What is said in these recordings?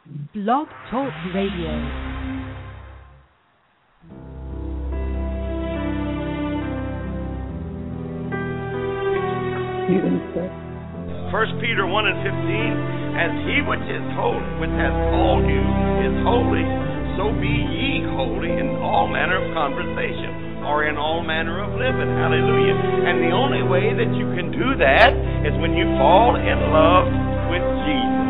Blog Talk Radio. First Peter 1:15, as he which is holy, which has called you, is holy, so be ye holy in all manner of conversation, or in all manner of living. Hallelujah. And the only way that you can do that is when you fall in love with Jesus.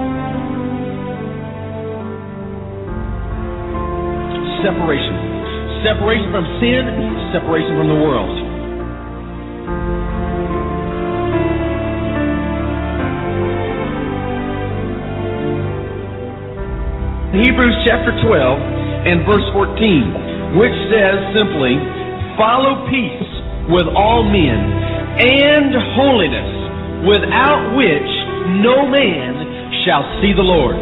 Separation. Separation from sin, separation from the world. Hebrews chapter 12 and verse 14, which says simply, follow peace with all men and holiness, without which no man shall see the Lord.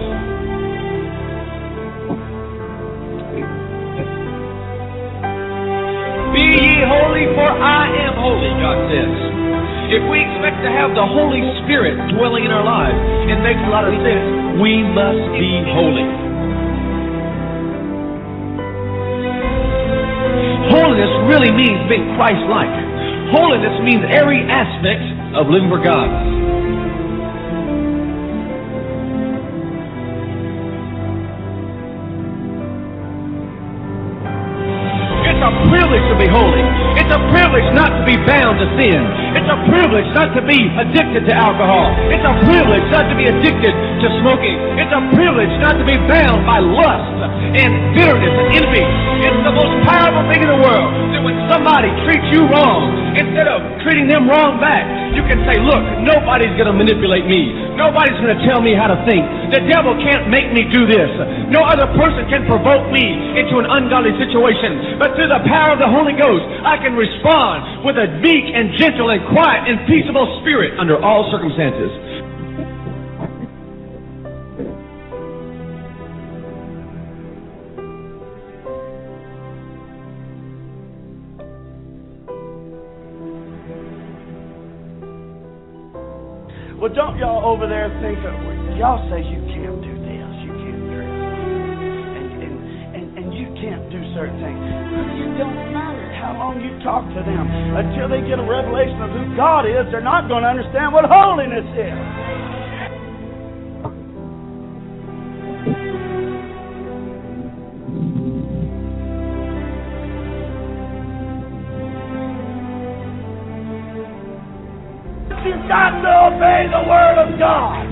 Be ye holy, for I am holy, God says. If we expect to have the Holy Spirit dwelling in our lives, it makes a lot of sense. We must be holy. Holiness really means being Christ-like. Holiness means every aspect of living for God. It's a privilege to be holy. It's a privilege not to be bound to sin. It's a privilege not to be addicted to alcohol. It's a privilege not to be addicted to smoking. It's a privilege not to be bound by lust and bitterness and envy. It's the most powerful thing in the world that when somebody treats you wrong, instead of treating them wrong back, you can say, look, nobody's going to manipulate me. Nobody's going to tell me how to think. The devil can't make me do this. No other person can provoke me into an ungodly situation. But through the power of the Holy Ghost, I can respond with a meek and gentle and quiet and peaceable spirit under all circumstances. Well, don't y'all over there think of, y'all say you can't do this, you can't dress, and you can't do certain things. It don't matter how long you talk to them. Until they get a revelation of who God is, they're not going to understand what holiness is. You've got to obey the Word of God.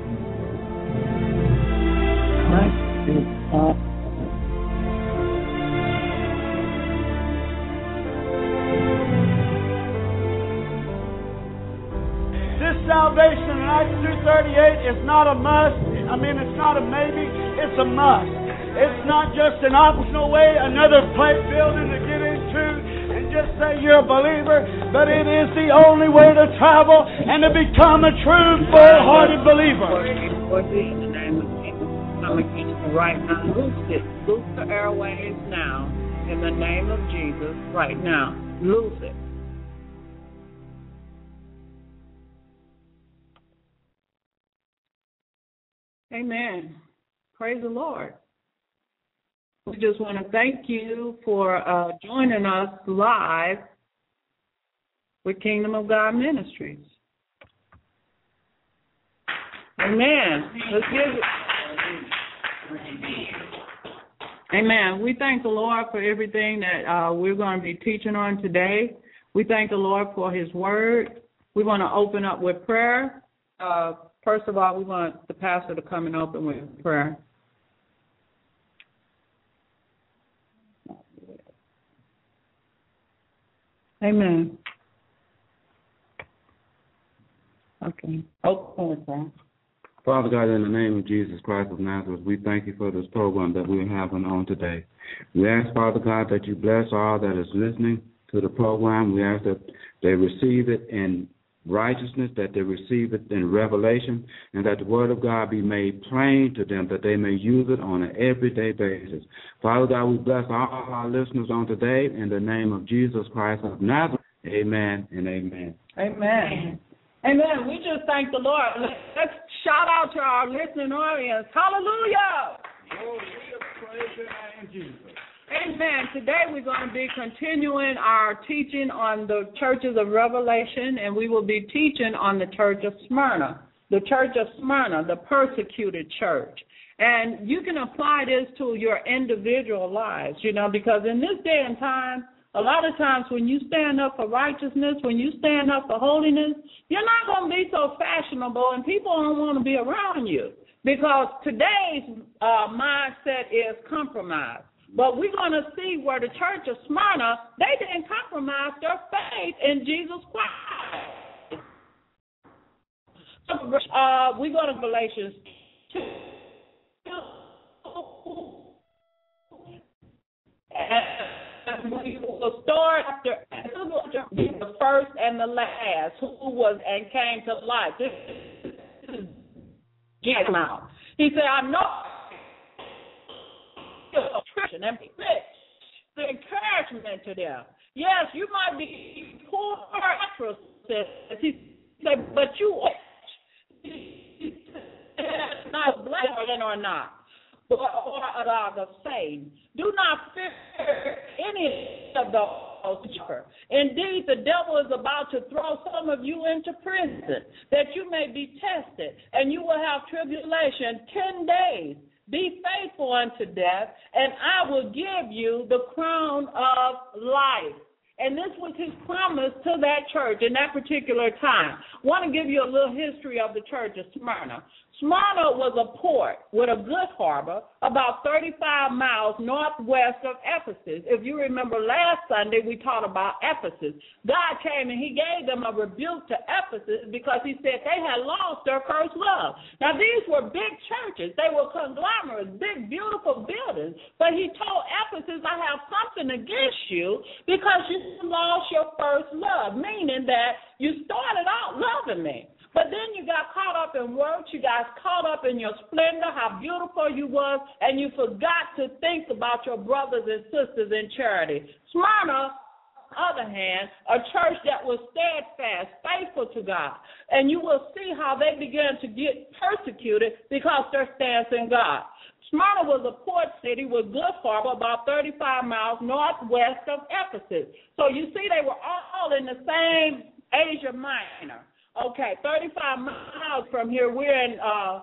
This salvation in Acts 2:38 is not a must. It's not a maybe. It's a must. It's not just an optional way, another plate building to get into. Just say you're a believer, but it is the only way to travel and to become a true, full-hearted believer. In the name of Jesus, come against you right now. Loose it. Loose the airways now. In the name of Jesus, right now. Loose it. Amen. Praise the Lord. We just want to thank you for joining us live with Kingdom of God Ministries. Amen. Let's give it. Amen. We thank the Lord for everything that we're going to be teaching on today. We thank the Lord for His Word. We want to open up with prayer. First of all, we want the pastor to come and open with prayer. Amen. Okay. Open with prayer. Father God, in the name of Jesus Christ of Nazareth, we thank you for this program that we're having on today. We ask, Father God, that you bless all that is listening to the program. We ask that they receive it in righteousness, that they receive it in revelation, and that the Word of God be made plain to them, that they may use it on an everyday basis. Father God, we bless all our listeners on today in the name of Jesus Christ of Nazareth. Amen and amen. Amen. Amen. We just thank the Lord. Let's shout out to our listening audience. Hallelujah. Praise your name, Jesus. Amen. Today we're going to be continuing our teaching on the churches of Revelation, and we will be teaching on the church of Smyrna. The church of Smyrna, the persecuted church. And you can apply this to your individual lives, because in this day and time, a lot of times when you stand up for righteousness, when you stand up for holiness, you're not going to be so fashionable, and people don't want to be around you, because today's mindset is compromise. But we're going to see where the church of Smyrna, they didn't compromise their faith in Jesus Christ. We go to Galatians 2. And we will start after the first and the last, who was and came to life. This is Jesus now. He said, I know Christian and the encouragement to them. Yes, you might be poor actresses, he said, but you are not black or not, or a dog of Satan. Do not fear any of those. Indeed, the devil is about to throw some of you into prison, that you may be tested, and you will have tribulation 10 days. Be faithful unto death, and I will give you the crown of life. And this was his promise to that church in that particular time. I want to give you a little history of the church of Smyrna. Smyrna was a port with a good harbor about 35 miles northwest of Ephesus. If you remember last Sunday, we taught about Ephesus. God came and he gave them a rebuke to Ephesus because he said they had lost their first love. Now, these were big churches. They were conglomerates, big, beautiful buildings. But he told Ephesus, I have something against you because you lost your first love, meaning that you started out loving me. But then you got caught up in works, you got caught up in your splendor, how beautiful you was, and you forgot to think about your brothers and sisters in charity. Smyrna, on the other hand, a church that was steadfast, faithful to God. And you will see how they began to get persecuted because their stance in God. Smyrna was a port city with good harbor about 35 miles northwest of Ephesus. So you see they were all in the same Asia Minor. Okay, 35 miles from here, we're in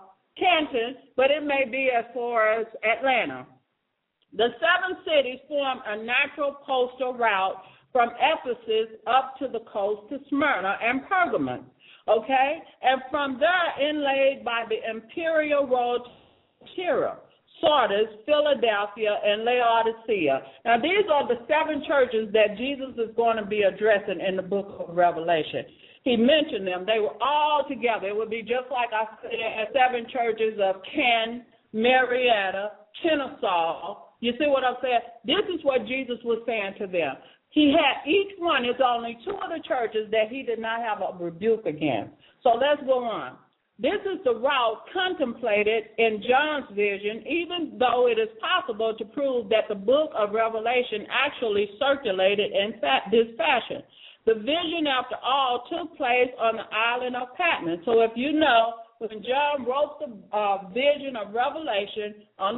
Canton, but it may be as far as Atlanta. The 7 cities form a natural coastal route from Ephesus up to the coast to Smyrna and Pergamon, okay? And from there, inlaid by the imperial road to Tyre, Sardis, Philadelphia, and Laodicea. Now, these are the 7 churches that Jesus is going to be addressing in the book of Revelation. He mentioned them. They were all together. It would be just like I said, 7 churches of Ken, Marietta, Kennesaw. You see what I'm saying? This is what Jesus was saying to them. He had each one, it's only 2 of the churches that he did not have a rebuke against. So let's go on. This is the route contemplated in John's vision, even though it is possible to prove that the book of Revelation actually circulated in this fashion. The vision, after all, took place on the island of Patmos. So if you know, when John wrote the vision of Revelation,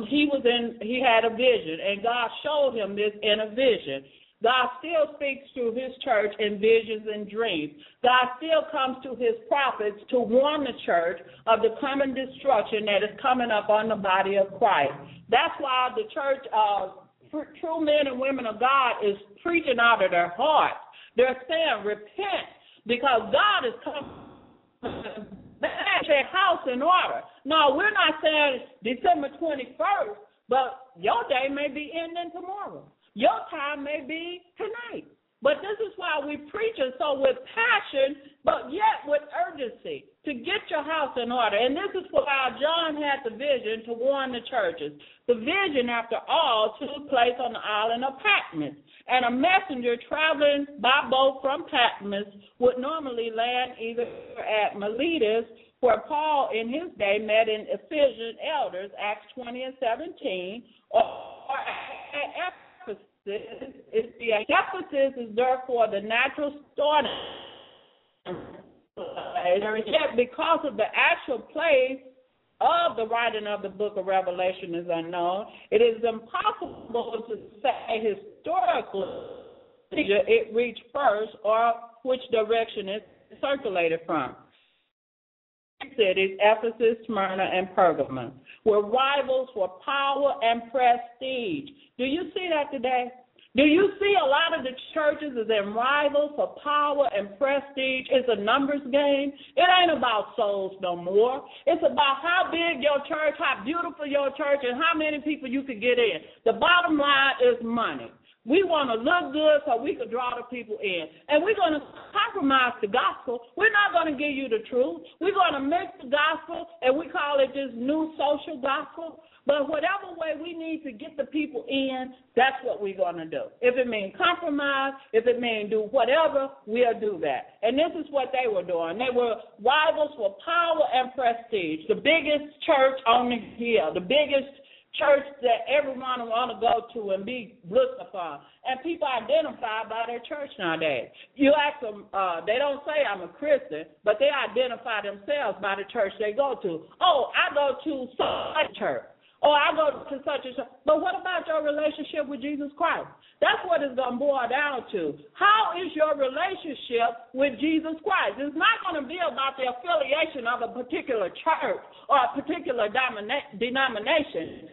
he had a vision, and God showed him this in a vision. God still speaks through his church in visions and dreams. God still comes to his prophets to warn the church of the coming destruction that is coming up on the body of Christ. That's why the church of true men and women of God is preaching out of their heart. They're saying, repent, because God is coming back to their house in order. No, we're not saying December 21st, but your day may be ending tomorrow. Your time may be tonight. But this is why we preach it so with passion, but yet with urgency, to get your house in order. And this is why John had the vision to warn the churches. The vision, after all, took place on the island of Patmos. And a messenger traveling by boat from Patmos would normally land either at Miletus, where Paul in his day met in Ephesian elders, Acts 20 and 17, or at Ephesus. Ephesus is therefore the natural starting yet because of the actual place of the writing of the book of Revelation is unknown, it is impossible to say historically it reached first or which direction it circulated from. Cities, Ephesus, Smyrna, and Pergamum, were rivals for power and prestige. Do you see that today? Do you see a lot of the churches as in rivals for power and prestige? It's a numbers game. It ain't about souls no more. It's about how big your church, how beautiful your church, and how many people you can get in. The bottom line is money. We want to look good so we can draw the people in. And we're going to compromise the gospel. We're not going to give you the truth. We're going to mix the gospel, and we call it this new social gospel. But whatever way we need to get the people in, that's what we're going to do. If it means compromise, if it means do whatever, we'll do that. And this is what they were doing. They were rivals for power and prestige. The biggest church on the hill, the biggest church that everyone want to go to and be looked upon. And people identify by their church nowadays. You ask them, they don't say I'm a Christian, but they identify themselves by the church they go to. Oh, I go to such a church. Oh, I go to such a church. But what about your relationship with Jesus Christ? That's what it's going to boil down to. How is your relationship with Jesus Christ? It's not going to be about the affiliation of a particular church or a particular denomination.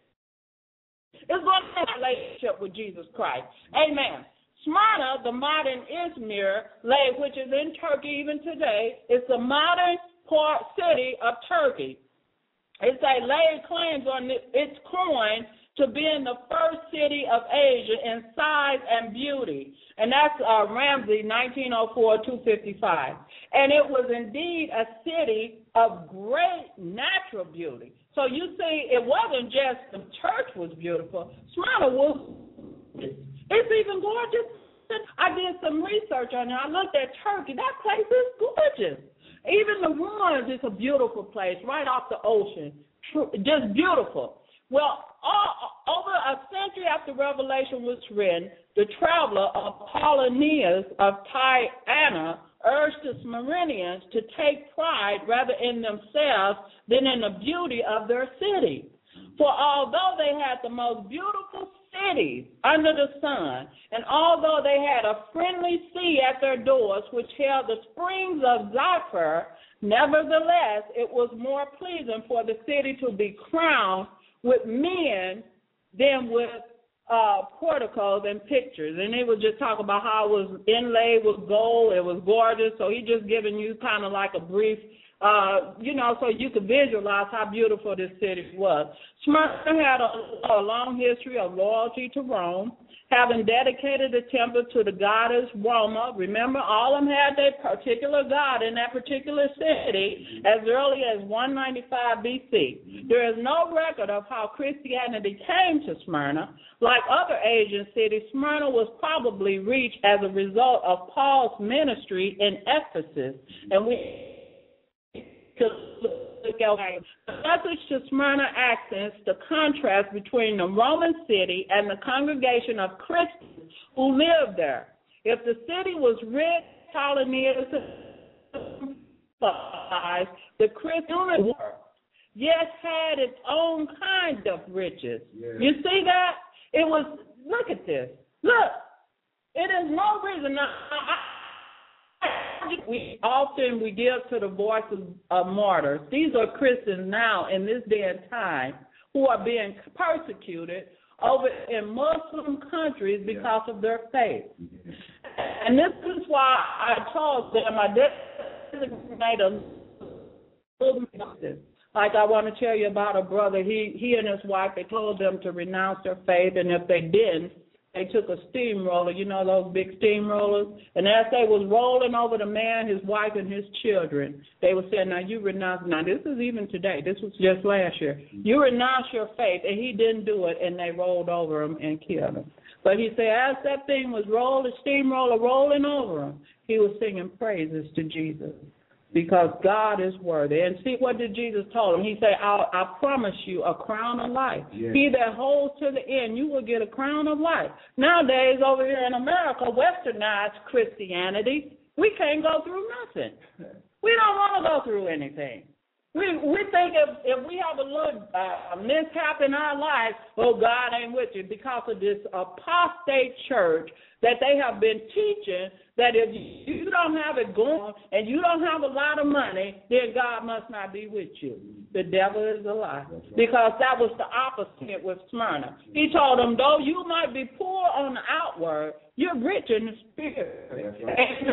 It's going to be a relationship with Jesus Christ. Amen. Smyrna, the modern Izmir, which is in Turkey even today, is the modern port city of Turkey. It's laid claims on its coin to being the first city of Asia in size and beauty. And that's Ramsey, 1904-255. And it was indeed a city of great natural beauty. So you see, it wasn't just the church was beautiful. Smyrna was, it's even gorgeous. I did some research on it. I looked at Turkey. That place is gorgeous. Even the ruins is a beautiful place right off the ocean. Just beautiful. Well, over a century after Revelation was written, the traveler Apollonius of Tyana urged the Smyrnians to take pride rather in themselves than in the beauty of their city. For although they had the most beautiful cities under the sun, and although they had a friendly sea at their doors which held the springs of Zephyr, nevertheless it was more pleasing for the city to be crowned with men than with porticos and pictures. And they would just talk about how it was inlaid with gold. It was gorgeous. So he just giving you kind of like a brief, so you could visualize how beautiful this city was. Smyrna had a long history of loyalty to Rome, having dedicated the temple to the goddess Roma. Remember, all of them had their particular god in that particular city as early as 195 BC. There is no record of how Christianity came to Smyrna. Like other Asian cities, Smyrna was probably reached as a result of Paul's ministry in Ephesus. And the message to Smyrna accents the contrast between the Roman city and the congregation of Christians who lived there. If the city was rich, Ptolemaios, the Christian yet had its own kind of riches. Yeah. You see that? It was, look at this. Look, it is no reason. We give to the voices of martyrs. These are Christians now in this day and time who are being persecuted over in Muslim countries because of their faith. And this is why I told them I designate a little bit. Like I want to tell you about a brother. He and his wife, they told them to renounce their faith, and if they didn't, they took a steamroller, you know those big steamrollers, and as they was rolling over the man, his wife, and his children, they were saying, now you renounce, now this is even today, this was just last year, you renounce your faith, and he didn't do it, and they rolled over him and killed him. But he said, as that thing was rolling, steamroller rolling over him, he was singing praises to Jesus. Because God is worthy. And see, what did Jesus tell him? He said, I promise you a crown of life. Yes. He that holds to the end, you will get a crown of life. Nowadays, over here in America, westernized Christianity, we can't go through nothing. We don't want to go through anything. We think if we have a little mishap in our life, oh, God ain't with you, because of this apostate church that they have been teaching that if you don't have it going and you don't have a lot of money, then God must not be with you. The devil is a lie, because that was the opposite with Smyrna. He told them, though you might be poor on the outward, you're rich in the spirit. And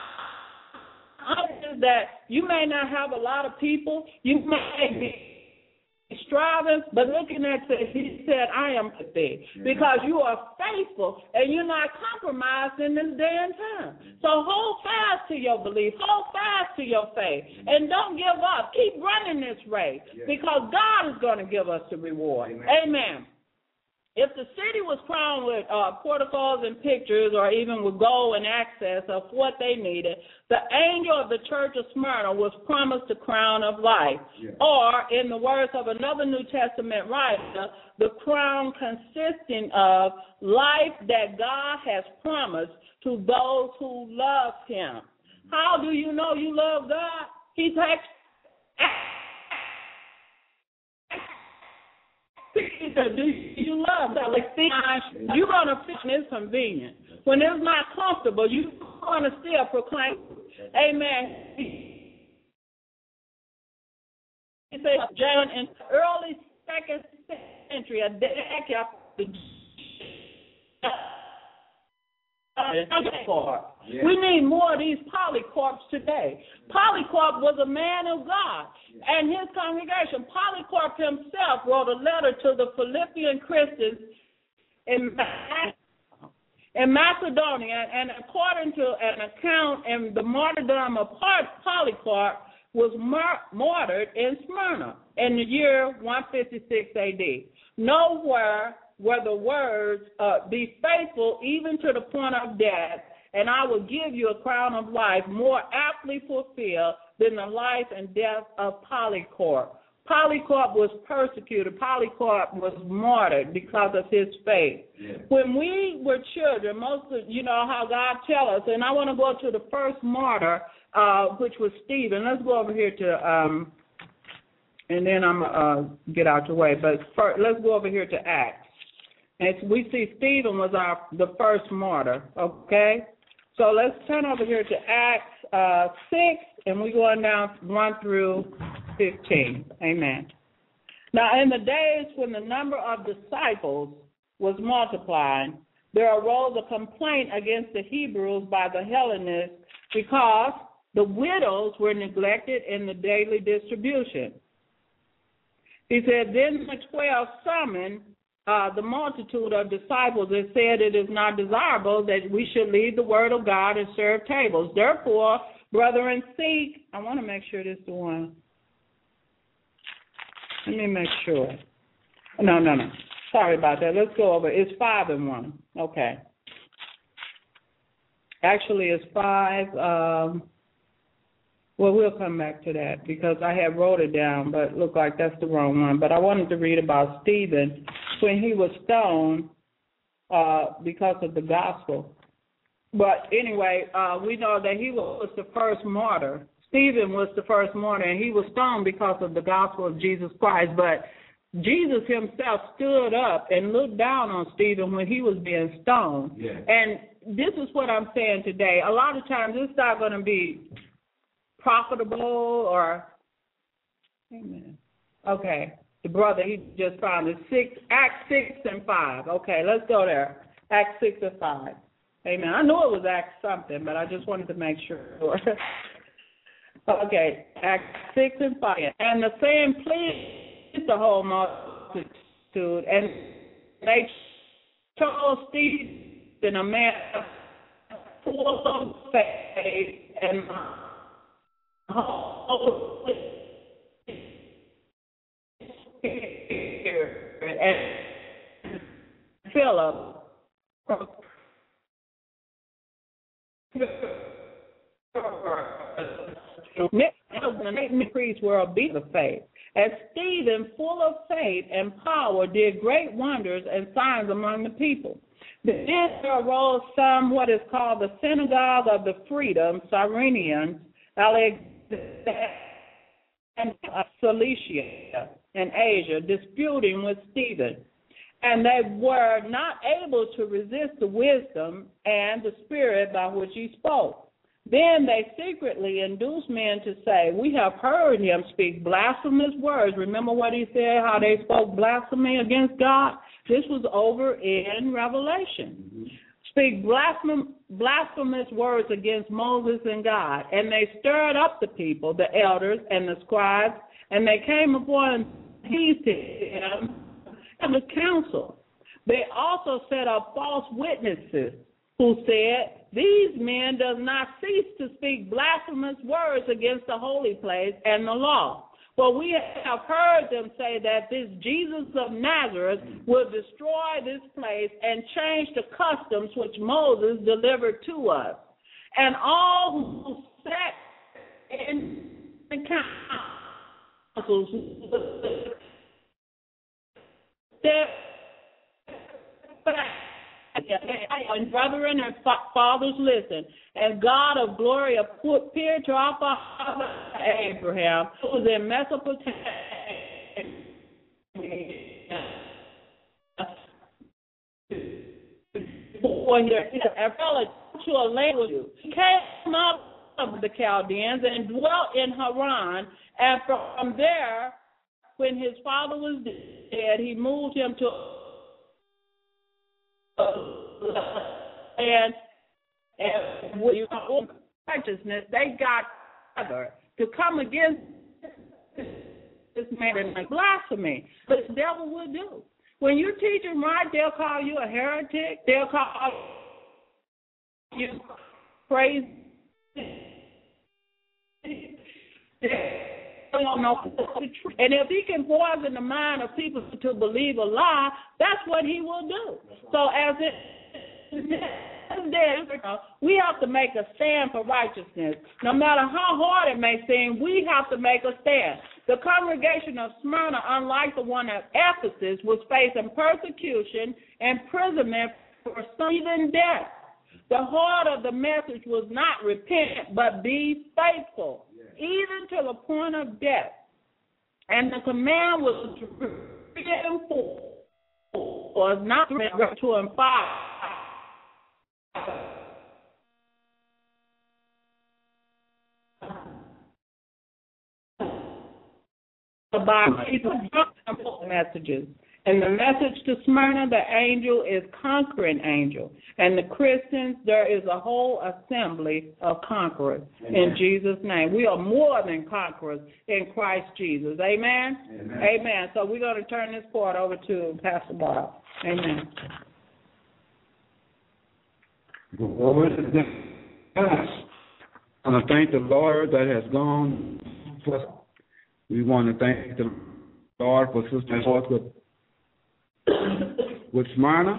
is that you may not have a lot of people, you may be striving, but looking at it, he said, I am with thee, because you are faithful and you're not compromised in this day and time. So hold fast to your belief, hold fast to your faith, and don't give up. Keep running this race, because God is going to give us the reward. Amen. If the city was crowned with porticos and pictures, or even with gold and access of what they needed, the angel of the church of Smyrna was promised the crown of life. Or, in the words of another New Testament writer, the crown consisting of life that God has promised to those who love him. How do you know you love God? He takes do you love that? Like, you're going to feel it's convenient. When it's not comfortable, you're going to still proclaim. Amen. He said, John, in the early 2nd century, a decade after we need more of these Polycarps today. Polycarp was a man of God, and his congregation. Polycarp himself wrote a letter to the Philippian Christians in Macedonia, and according to an account in the martyrdom of Polycarp, was martyred in Smyrna in the year 156 A.D. Nowhere were the words, be faithful even to the point of death, and I will give you a crown of life, more aptly fulfilled than the life and death of Polycarp. Polycarp was persecuted. Polycarp was martyred because of his faith. When we were children, most of, you know how God tells us, and I want to go to the first martyr, which was Stephen. Let's go over here to, and then I'm going to get out your way, but first, let's go over here to Acts. And we see Stephen was the first martyr, okay? So let's turn over here to Acts 6, and we're going down 1 through 15. Amen. Now, in the days when the number of disciples was multiplying, there arose a complaint against the Hebrews by the Hellenists because the widows were neglected in the daily distribution. He said, then the 12 summoned the multitude of disciples and said, it is not desirable that we should leave the word of God and serve tables. Therefore, brethren, seek. I want to make sure this is the one. Let me make sure. No. Sorry about that. Let's go over. It's 5 and 1. Okay. Actually, it's 5. Well, we'll come back to that because I had wrote it down, but it looked like that's the wrong one. But I wanted to read about Stephen when he was stoned because of the gospel. But anyway, we know that he was the first martyr. Stephen was the first martyr, and he was stoned because of the gospel of Jesus Christ. But Jesus himself stood up and looked down on Stephen when he was being stoned. Yeah. And this is what I'm saying today. A lot of times it's not going to be profitable or, amen. Okay, the brother, he just found it. Acts 6 and 5. Okay, let's go there. Acts 6 and 5. Amen. I knew it was Acts something, but I just wanted to make sure. Okay, Acts 6 and 5. And the same pleased the whole multitude, and they told Stephen, a man full of faith and Holy Spirit, and Philip, the priests were obedient to faith. And Stephen, full of faith and power, did great wonders and signs among the people. Then there arose some what is called the synagogue of the freedom, Cyrenians, Alexandrians, and Cilicia and Asia, disputing with Stephen. And they were not able to resist the wisdom and the spirit by which he spoke. Then they secretly induced men to say, we have heard him speak blasphemous words. Remember what he said, how they spoke blasphemy against God? This was over in Revelation. Mm-hmm. Speak blasphemous words against Moses and God. And they stirred up the people, the elders and the scribes, and they came upon him and the council. They also set up false witnesses who said, these men does not cease to speak blasphemous words against the holy place and the law. For we have heard them say that this Jesus of Nazareth will destroy this place and change the customs which Moses delivered to us. And all who sat in the councils, and brethren and fathers, listen. And God of glory appeared to our father Abraham, who was in Mesopotamia, to a language. He came out of the Chaldeans and dwelt in Haran, and from there, when his father was dead, he moved him to and with righteousness, they got together to come against this man and blasphemy. But the devil will do. When you teach them right, they'll call you a heretic. They'll call you crazy. And if he can poison the mind of people to believe a lie, that's what he will do. So as we have to make a stand for righteousness. No matter how hard it may seem, we have to make a stand. The congregation of Smyrna, unlike the one at Ephesus, was facing persecution, imprisonment, for some even death. The heart of the message was not repent, but be faithful, even to the point of death. And the command was not to imply about people messages. And the message to Smyrna, the angel is conquering angel. And the Christians, there is a whole assembly of conquerors. Amen. In Jesus' name. We are more than conquerors in Christ Jesus. Amen? Amen. Amen. So we're going to turn this part over to Pastor Bob. Amen. Glory to God. I want to thank the Lord that has gone first. We want to thank the Lord for Sister North with Smyrna,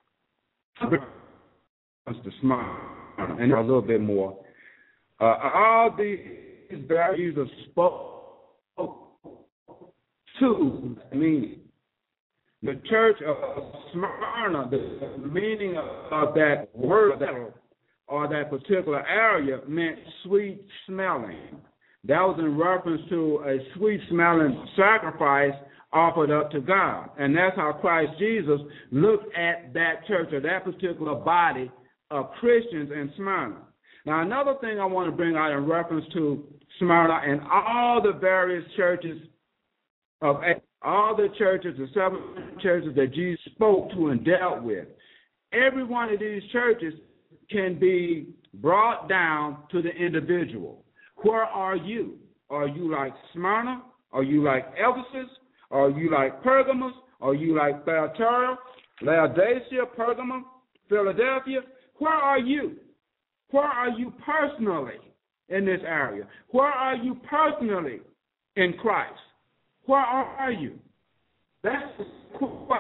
to Smyrna, and a little bit more. All these values are spoke to meaning. The church of Smyrna, the meaning of that word or that particular area meant sweet smelling. That was in reference to a sweet smelling sacrifice offered up to God. And that's how Christ Jesus looked at that church or that particular body of Christians in Smyrna. Now, another thing I want to bring out in reference to Smyrna and all the various churches all the churches, the 7 churches that Jesus spoke to and dealt with, every one of these churches can be brought down to the individual. Where are you? Are you like Smyrna? Are you like Ephesus? Are you like Pergamos? Are you like Thyatira, Laodicea, Pergamum, Philadelphia? Where are you? Where are you personally in this area? Where are you personally in Christ? Where are you? That's what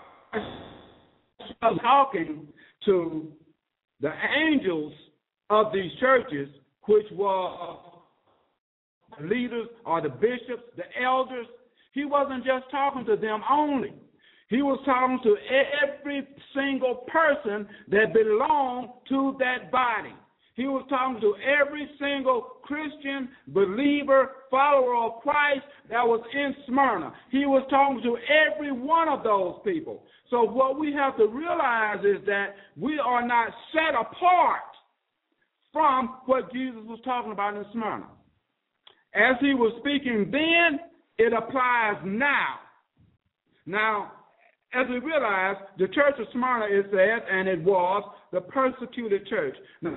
I'm talking to the angels of these churches, which were the leaders or the bishops, the elders. He wasn't just talking to them only. He was talking to every single person that belonged to that body. He was talking to every single Christian, believer, follower of Christ that was in Smyrna. He was talking to every one of those people. So what we have to realize is that we are not set apart from what Jesus was talking about in Smyrna. As he was speaking then, it applies now. Now, as we realize, the church of Smyrna, it says, and it was, the persecuted church. Now,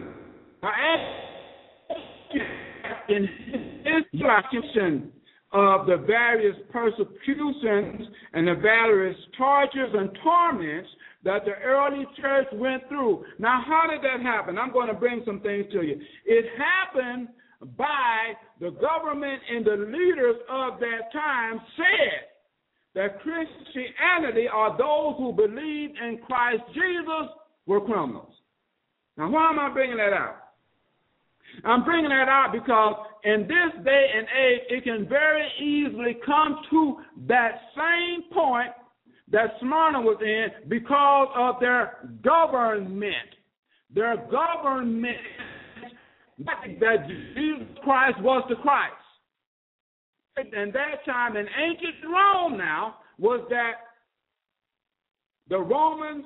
in his description of the various persecutions and the various tortures and torments that the early church went through. Now, how did that happen? I'm going to bring some things to you. It happened by the government and the leaders of that time said that Christianity, or those who believed in Christ Jesus, were criminals. Now, why am I bringing that out? I'm bringing that out because in this day and age, it can very easily come to that same point that Smyrna was in because of their government. Their government, that Jesus Christ was the Christ. And that time in ancient Rome now was that the Romans,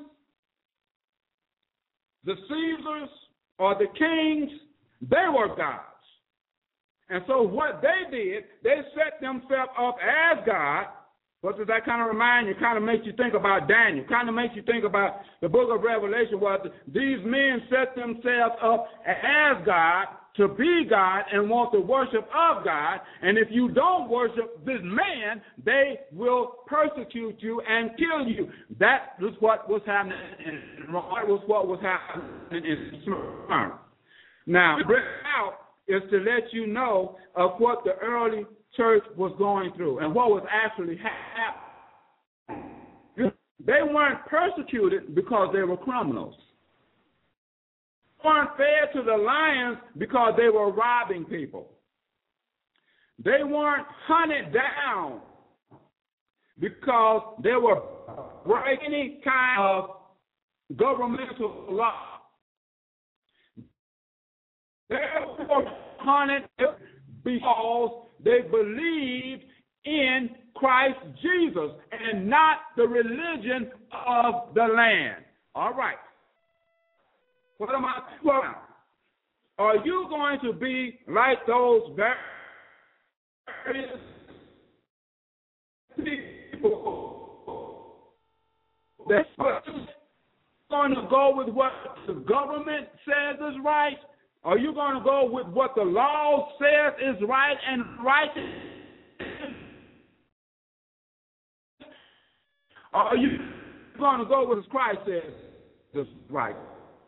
the Caesars, or the kings, they were gods. And so what they did, they set themselves up as God. What does that kind of remind you? Kind of makes you think about Daniel. Kind of makes you think about the book of Revelation, where these men set themselves up as God, to be God, and want the worship of God. And if you don't worship this man, they will persecute you and kill you. That was what was happening in Rome. That was what was happening in Smyrna. Now, bring out is to let you know of what the early church was going through and what was actually happening. They weren't persecuted because they were criminals. They weren't fed to the lions because they were robbing people. They weren't hunted down because they were breaking any kind of governmental law. They were hunted because they believed in Christ Jesus and not the religion of the land. All right. What am I talking about? Are you going to be like those various people that's going to go with what the government says is right? Are you going to go with what the law says is right and righteous? Or are you going to go with what Christ says is right?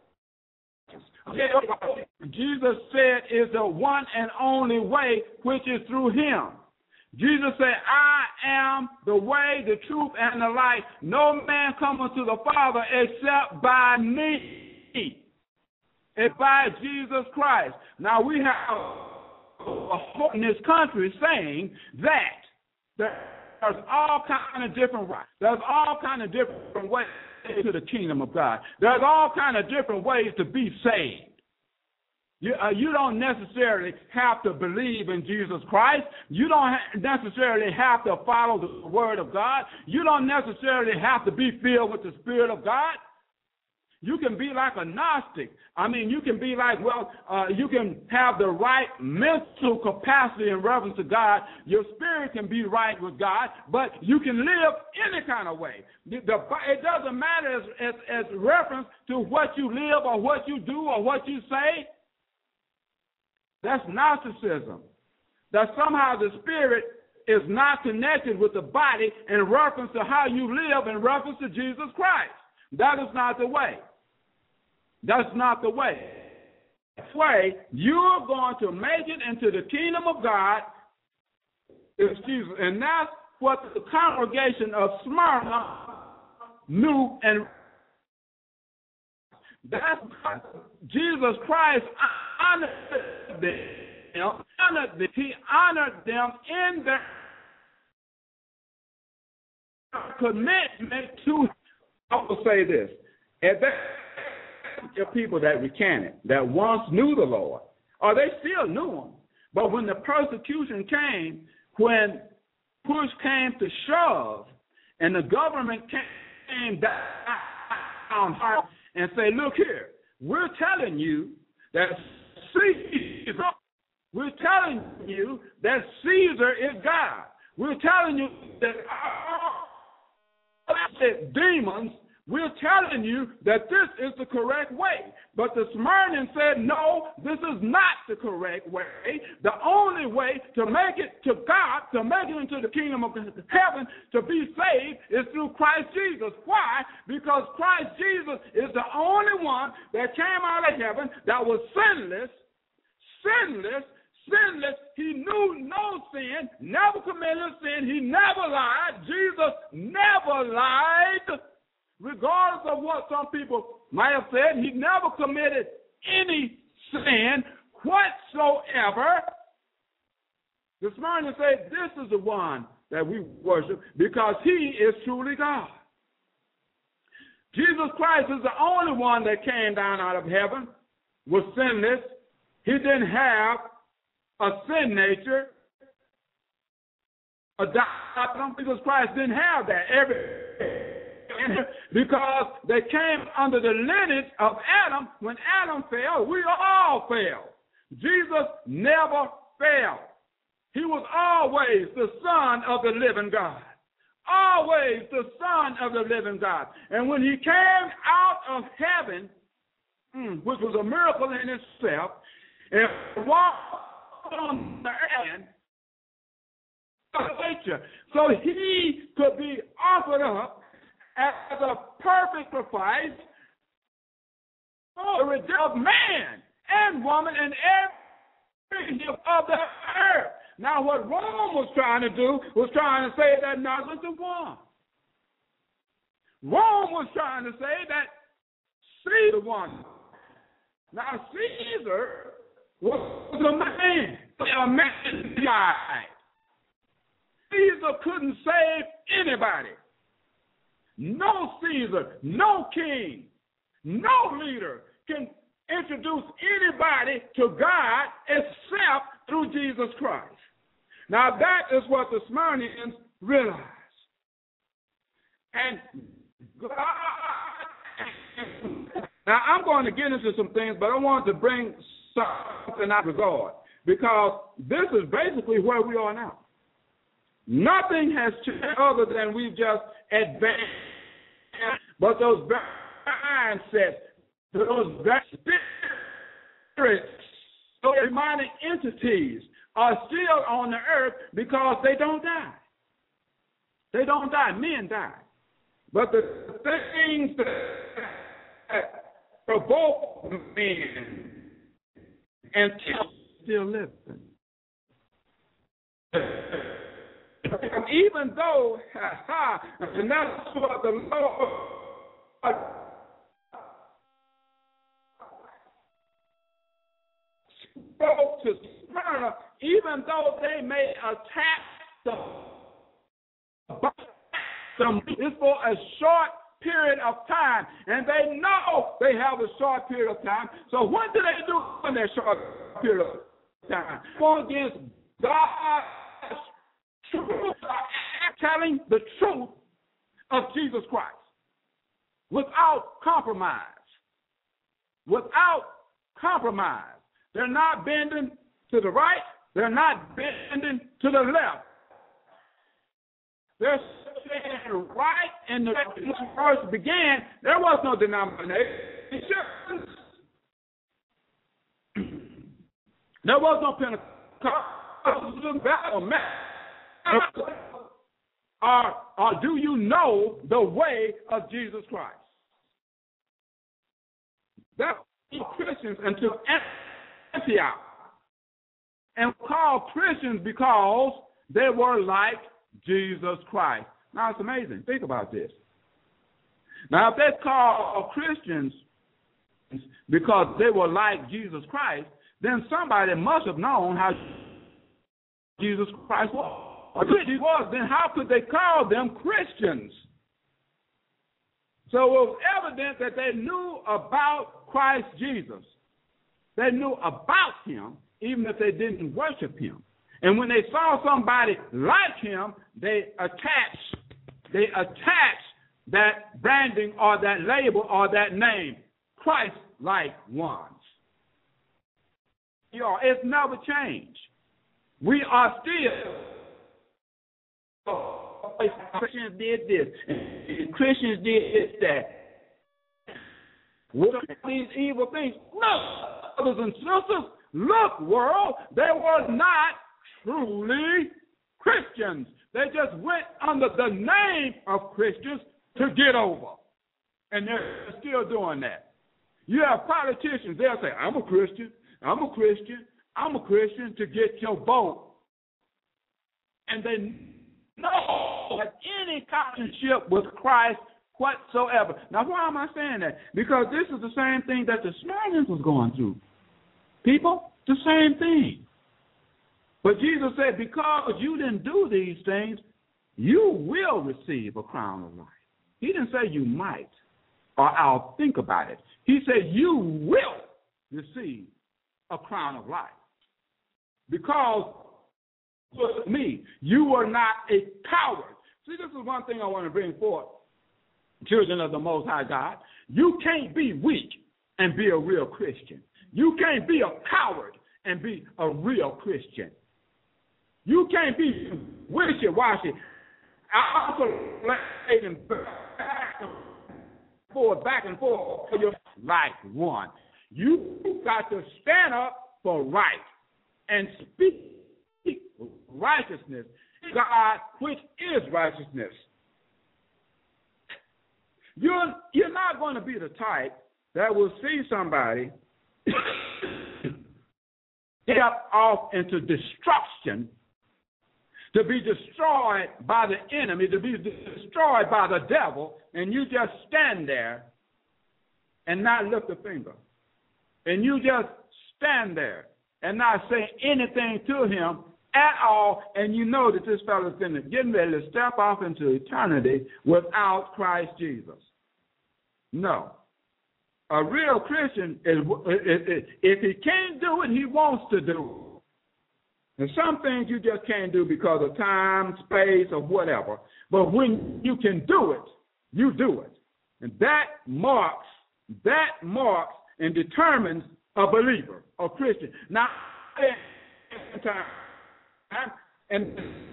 Jesus said is the one and only way, which is through him. Jesus said, I am the way, the truth, and the life. No man cometh to the Father except by me. It's by Jesus Christ. Now, we have a hope in this country saying that there's all kind of different rights. There's all kind of different ways to the kingdom of God. There's all kind of different ways to be saved. You don't necessarily have to believe in Jesus Christ. You don't necessarily have to follow the word of God. You don't necessarily have to be filled with the Spirit of God. You can be like a Gnostic. I mean, you can be like, you can have the right mental capacity in reference to God. Your spirit can be right with God, but you can live any kind of way. It doesn't matter as reference to what you live or what you do or what you say. That's Gnosticism. That somehow the spirit is not connected with the body in reference to how you live in reference to Jesus Christ. That is not the way. That's not the way. That's the way you're going to make it into the kingdom of God is Jesus. And that's what the congregation of Smyrna knew, and that's Jesus Christ honored them. He honored them in their commitment to, I will say this, at that of people that recanted, that once knew the Lord, or they still knew him, but when the persecution came, when push came to shove, and the government came down hard and say, look here, we're telling you that Caesar, we're telling you that Caesar is God. We're telling you that demons, we're telling you that this is the correct way. But the Smyrnians said, no, this is not the correct way. The only way to make it to God, to make it into the kingdom of heaven, to be saved, is through Christ Jesus. Why? Because Christ Jesus is the only one that came out of heaven that was sinless. He knew no sin, never committed sin. He never lied. Jesus never lied. Regardless of what some people might have said, he never committed any sin whatsoever. The Smyrna said, this is the one that we worship because he is truly God. Jesus Christ is the only one that came down out of heaven, was sinless. He didn't have a sin nature. Jesus Christ didn't have that. Because they came under the lineage of Adam. When Adam fell, we all fell. Jesus never failed. He was always the Son of the living God. Always the Son of the living God. And when he came out of heaven, which was a miracle in itself, and walked on the earth, so he could be offered up as a perfect sacrifice for the redemption of man and woman and every of the earth. Now, what Rome was trying to do was trying to say that nothing's the one. Rome was trying to say that Caesar won. Now, Caesar was a man. A man died. Caesar couldn't save anybody. No Caesar, no king, no leader can introduce anybody to God except through Jesus Christ. Now that is what the Smyrnians realized. And God, now I'm going to get into some things, but I want to bring something out of regard because this is basically where we are now. Nothing has changed other than we've just advanced. But those mindsets, those spirits, those demonic entities are still on the earth because they don't die. They don't die. Men die. But the things that provoke men and still living. Even though, and that's what the Lord spoke to Smyrna, even though they may attack them, it's for a short period of time, and they know they have a short period of time. So what do they do in that short period of time? Go against God's truth, telling the truth of Jesus Christ without compromise. Without compromise. They're not bending to the right. They're not bending to the left. They're saying right, and when the first began, there was no denomination. There was no Pentecostal or do you know the way of Jesus Christ? That's Christians until Antioch, and called Christians because they were like Jesus Christ. Now it's amazing. Think about this. Now if they called Christians because they were like Jesus Christ, then somebody must have known how Jesus Christ was. If he was, then how could they call them Christians? So it was evident that they knew about Christ Jesus. They knew about him, even if they didn't worship him. And when they saw somebody like him, they attached that branding or that label or that name, Christ-like ones. It's never changed. We are still, Christians did this, and Christians did that. What are these evil things? Look, brothers and sisters, look, world, they were not truly Christians. They just went under the name of Christians to get over. And they're still doing that. You have politicians, they'll say, I'm a Christian, I'm a Christian, I'm a Christian to get your vote. And they know that any partnership with Christ whatsoever. Now, why am I saying that? Because this is the same thing that the Samaritans was going through. People, the same thing. But Jesus said, because you didn't do these things, you will receive a crown of life. He didn't say you might or I'll think about it. He said you will receive a crown of life. Because with me, you were not a coward. See, this is one thing I want to bring forth, children of the Most High God. You can't be weak and be a real Christian. You can't be a coward and be a real Christian. You can't be wishy-washy, oscillating back and forth for your like one. You got to stand up for right and speak righteousness, God, which is righteousness. You're not going to be the type that will see somebody get off into destruction, to be destroyed by the enemy, to be destroyed by the devil, and you just stand there and not lift a finger. And you just stand there and not say anything to him at all, and you know that this fellow's getting ready to step off into eternity without Christ Jesus. No. A real Christian, if he can't do it, he wants to do it. And some things you just can't do because of time, space, or whatever. But when you can do it, you do it. And that marks and determines a believer, a Christian. Now, and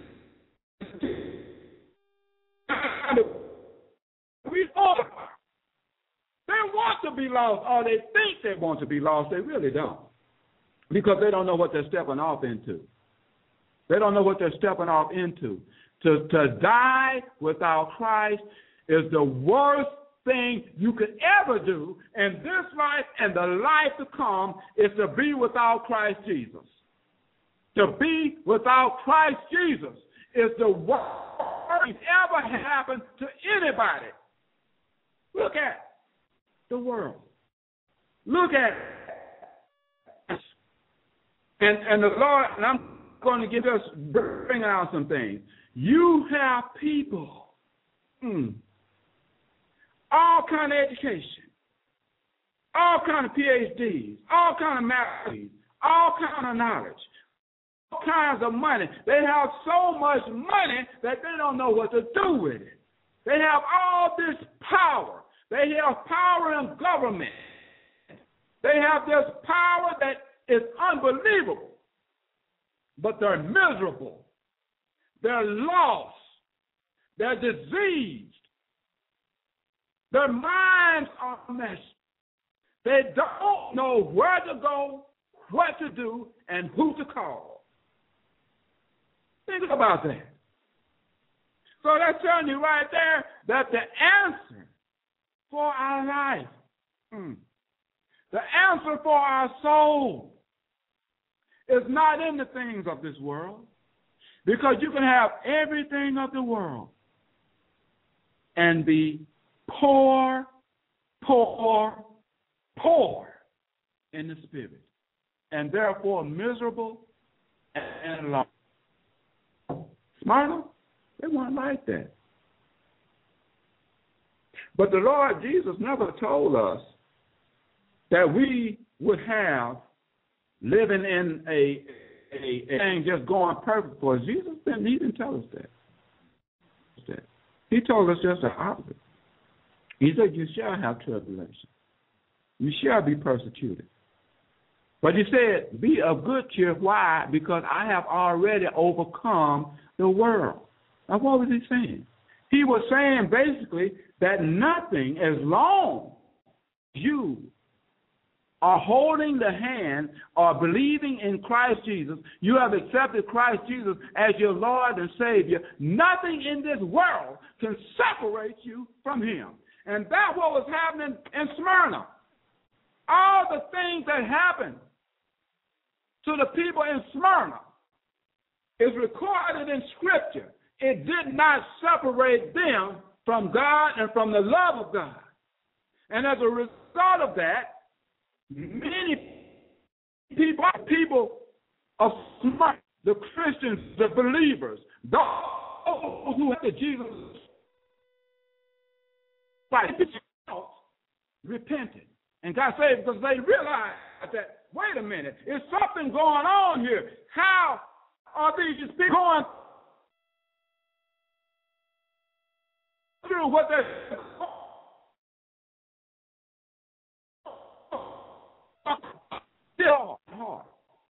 we all, they want to be lost, or they think they want to be lost. They really don't, because they don't know what they're stepping off into. They don't know what they're stepping off into. To die without Christ is the worst thing you could ever do in this life and the life to come, is to be without Christ Jesus. To be without Christ Jesus is the worst thing ever happened to anybody. Look at the world. Look at it. And the Lord, and I'm going to give us, bring out some things. You have people, all kind of education, all kind of PhDs, all kind of master's, all kind of knowledge, all kinds of money. They have so much money that they don't know what to do with it. They have all this power. They have power in government. They have this power that is unbelievable. But they're miserable. They're lost. They're diseased. Their minds are messed. They don't know where to go, what to do, and who to call. Think about that. So that's telling you right there that the answer for our life, the answer for our soul, is not in the things of this world. Because you can have everything of the world and be poor in the spirit, and therefore miserable and lost. Smyrna, they weren't like that. But the Lord Jesus never told us that we would have living in a thing just going perfect for us. Jesus he didn't tell us that. He told us just the opposite. He said, you shall have tribulation. You shall be persecuted. But he said, be of good cheer. Why? Because I have already overcome the world. Now, what was he saying? He was saying basically that nothing, as long as you are holding the hand or believing in Christ Jesus, you have accepted Christ Jesus as your Lord and Savior, nothing in this world can separate you from him. And that's what was happening in Smyrna. All the things that happened to the people in Smyrna is recorded in Scripture. It did not separate them from God and from the love of God. And as a result of that, many people of Smyrna, the Christians, the believers, those who had Jesus Christ, repented and got saved because they realized that, wait a minute, there's something going on here. How are these people going through what they're still hard?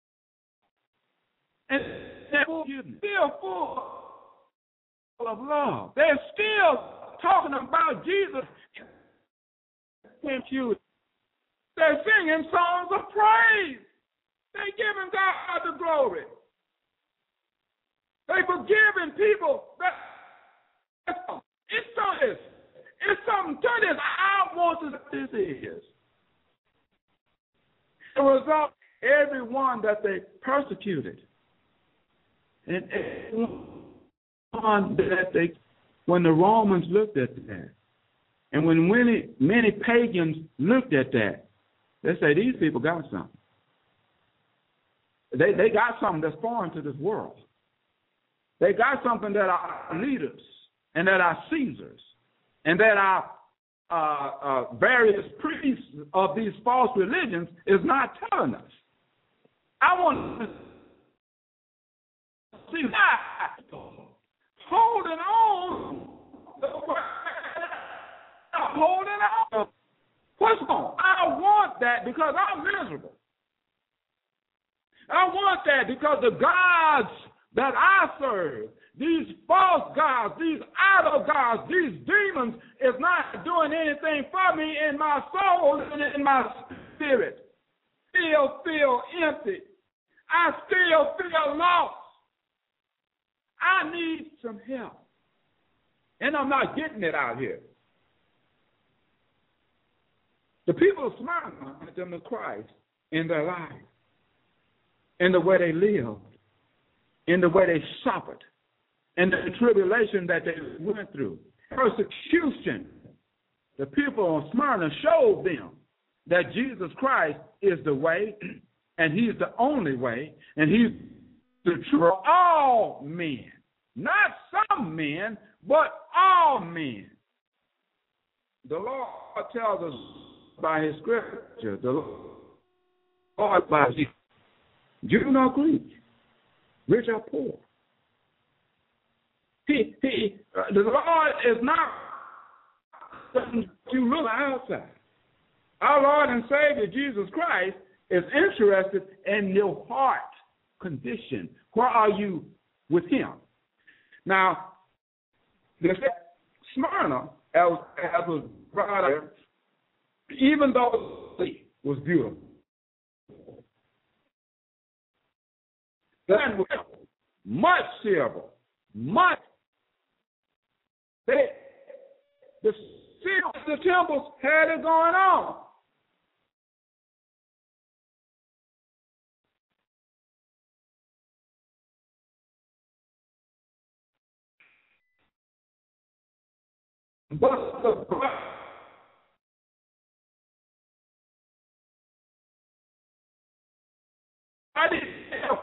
And they're still full of love. They're still talking about Jesus. They're singing songs of praise. They're giving God the glory. They're forgiving people. It's something to this. I want to this is. The result, everyone that they persecuted, and everyone that they, when the Romans looked at that, and when many pagans looked at that, they say these people got something. They got something that's foreign to this world. They got something that our leaders and that our Caesars and that our various priests of these false religions is not telling us. I want to see that holding on. Holding on. What's on? I want that because I'm miserable. I want that because the gods that I serve, these false gods, these idol gods, these demons, is not doing anything for me in my soul and in my spirit. Still feel empty. I still feel lost. I need some help. And I'm not getting it out here. The people of Smyrna had them to Christ in their life, in the way they lived, in the way they suffered, in the tribulation that they went through, persecution. The people of Smyrna showed them that Jesus Christ is the way, and he's the only way, and he's the truth for all men. Not some men, but all men. The Lord tells us by his scripture, the Lord by his Jew nor Greek, rich or poor. The Lord is not you look outside. Our Lord and Savior Jesus Christ is interested in your heart condition. Where are you with him? Now, the Smyrna, as was brought up, even though it was beautiful, the land was much silver, much. The temples had it going on. But the I didn't have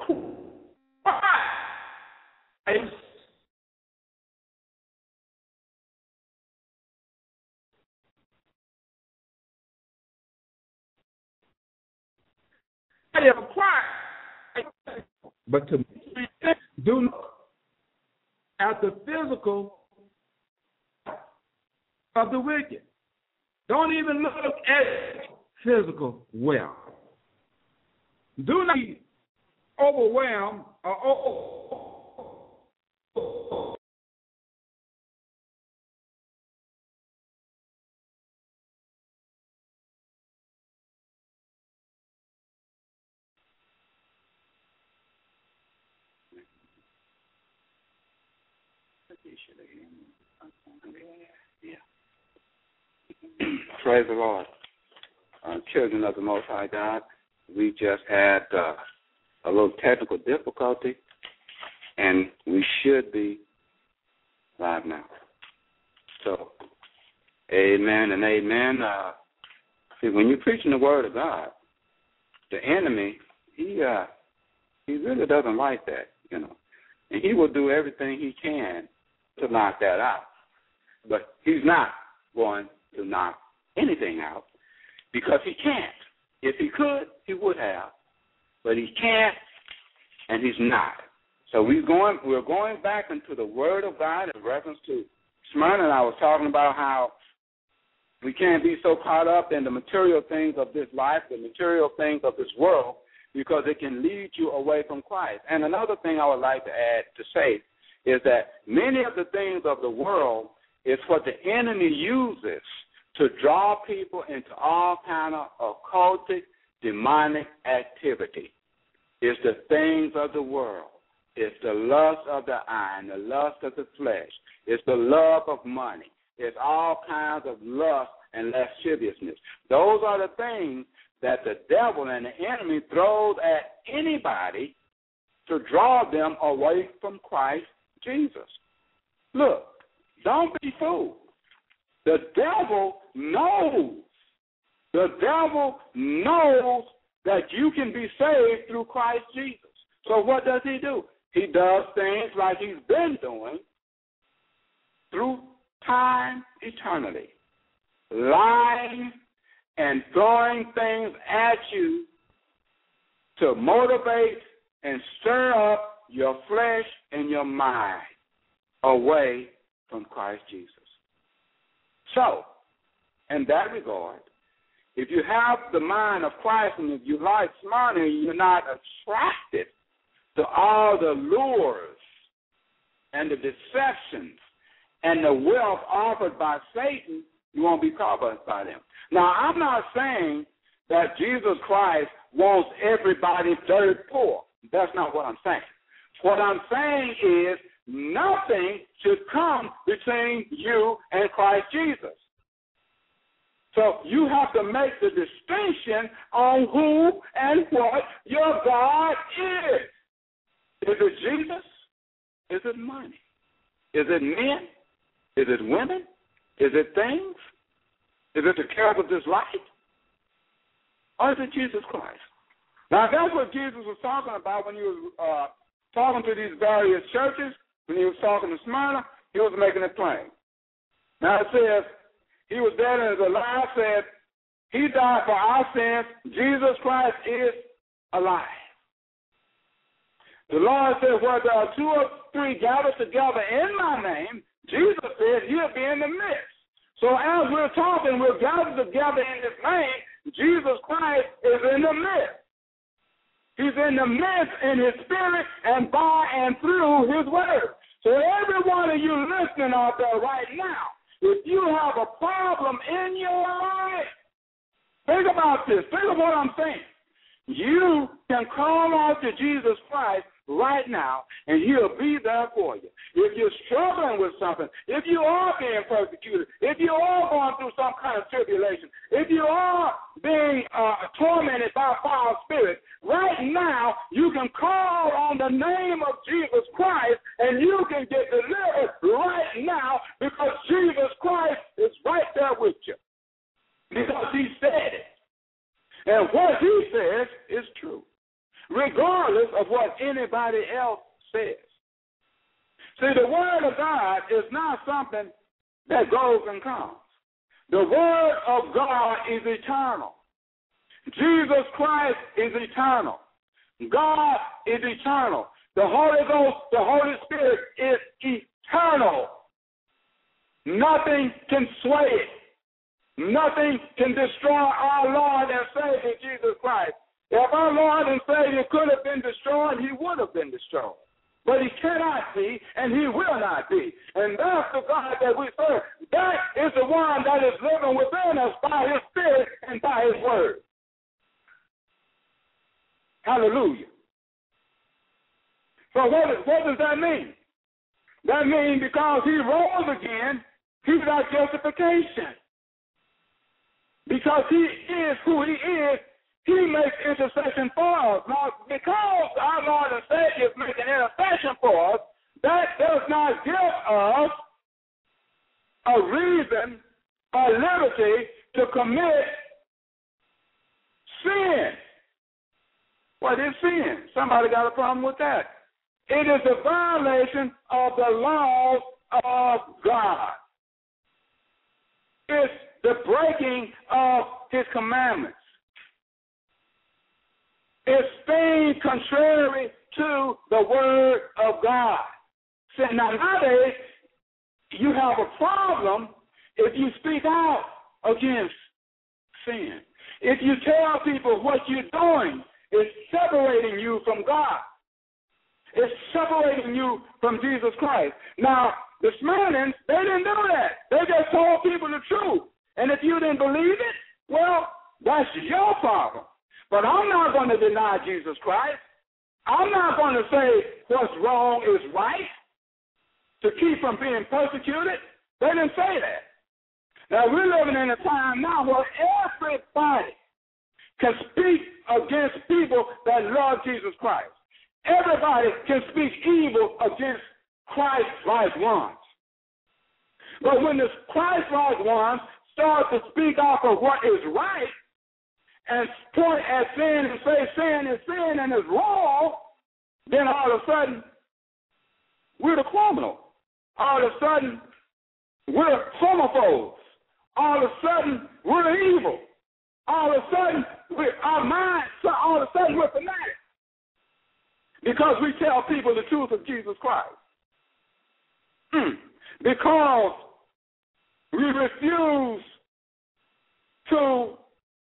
Christ. body of Christ, but to do not at the physical of the wicked. Don't even look at physical wealth. Do not be overwhelmed or Praise the Lord. Children of the Most High God, we just had a little technical difficulty, and we should be live now. So, amen and amen. See, when you're preaching the Word of God, the enemy, he really doesn't like that, and he will do everything he can to knock that out. But he's not going to knock anything out because he can't. If he could, he would have. But he can't, and he's not. So we're going back into the Word of God in reference to Smyrna. And I was talking about how we can't be so caught up in the material things of this life, the material things of this world, because it can lead you away from Christ. And another thing I would like to add to say is that many of the things of the world is what the enemy uses to draw people into all kind of occultic, demonic activity. It's the things of the world. It's the lust of the eye and the lust of the flesh. It's the love of money. It's all kinds of lust and lasciviousness. Those are the things that the devil and the enemy throws at anybody to draw them away from Christ Jesus. Look, don't be fooled. The devil knows. The devil knows that you can be saved through Christ Jesus. So what does he do? He does things like he's been doing through time eternity, lying and throwing things at you to motivate and stir up your flesh and your mind away from Christ Jesus. So, in that regard, if you have the mind of Christ and if you like Smyrna, you're not attracted to all the lures and the deceptions and the wealth offered by Satan, you won't be caught by them. Now, I'm not saying that Jesus Christ wants everybody dirt poor. That's not what I'm saying. What I'm saying is nothing should come between you and Christ Jesus. So you have to make the distinction on who and what your God is. Is it Jesus? Is it money? Is it men? Is it women? Is it things? Is it the cares of this life? Or is it Jesus Christ? Now, that's what Jesus was talking about when he was talking to these various churches. When he was talking to Smyrna, he was making it plain. Now, it says, he was dead and is alive, said, he died for our sins. Jesus Christ is alive. The Lord said, where there are 2 or 3 gathered together in my name, Jesus said he'll be in the midst. So as we're talking, we're gathered together in his name, Jesus Christ is in the midst. He's in the midst in his spirit and by and through his word. So every one of you listening out there right now, if you have a problem in your life, think about this. Think of what I'm saying. You can call out to Jesus Christ right now, and he'll be there for you. If you're struggling with something, if you are being persecuted, if you are going through some kind of tribulation, if you are being tormented by foul spirits, right now you can call on the name of Jesus Christ, and you can get delivered right now because Jesus Christ is right there with you because he said it. And what he says is true, regardless of what anybody else says. See, the Word of God is not something that goes and comes. The Word of God is eternal. Jesus Christ is eternal. God is eternal. The Holy Ghost, the Holy Spirit is eternal. Nothing can sway it. Nothing can destroy our Lord and Savior, Jesus Christ. If our Lord and Savior could have been destroyed, he would have been destroyed. But he cannot be, and he will not be. And that's the God that we serve. That is the one that is living within us by his Spirit and by his word. Hallelujah. So what does that mean? That means because he rose again, he's our justification. Because he is who he is, he makes intercession for us. Now, because our Lord and Savior is making intercession for us, that does not give us a reason or liberty to commit sin. What is sin? Somebody got a problem with that. It is a violation of the laws of God. It's the breaking of his commandments. It's being contrary to the word of God. So now, nowadays, you have a problem if you speak out against sin. If you tell people what you're doing is separating you from God. It's separating you from Jesus Christ. Now, the Samaritans, they didn't do that. They just told people the truth. And if you didn't believe it, well, that's your problem. But I'm not going to deny Jesus Christ. I'm not going to say what's wrong is right to keep from being persecuted. They didn't say that. Now, we're living in a time now where everybody can speak against people that love Jesus Christ. Everybody can speak evil against Christ-like ones. But when the Christ-like ones start to speak off of what is right and point at sin and say sin is sin and is wrong, then all of a sudden, we're the criminal. All of a sudden, we're homophobes. All of a sudden, we're the evil. All of a sudden, our minds, all of a sudden, we're fanatics. Because we tell people the truth of Jesus Christ. Because we refuse to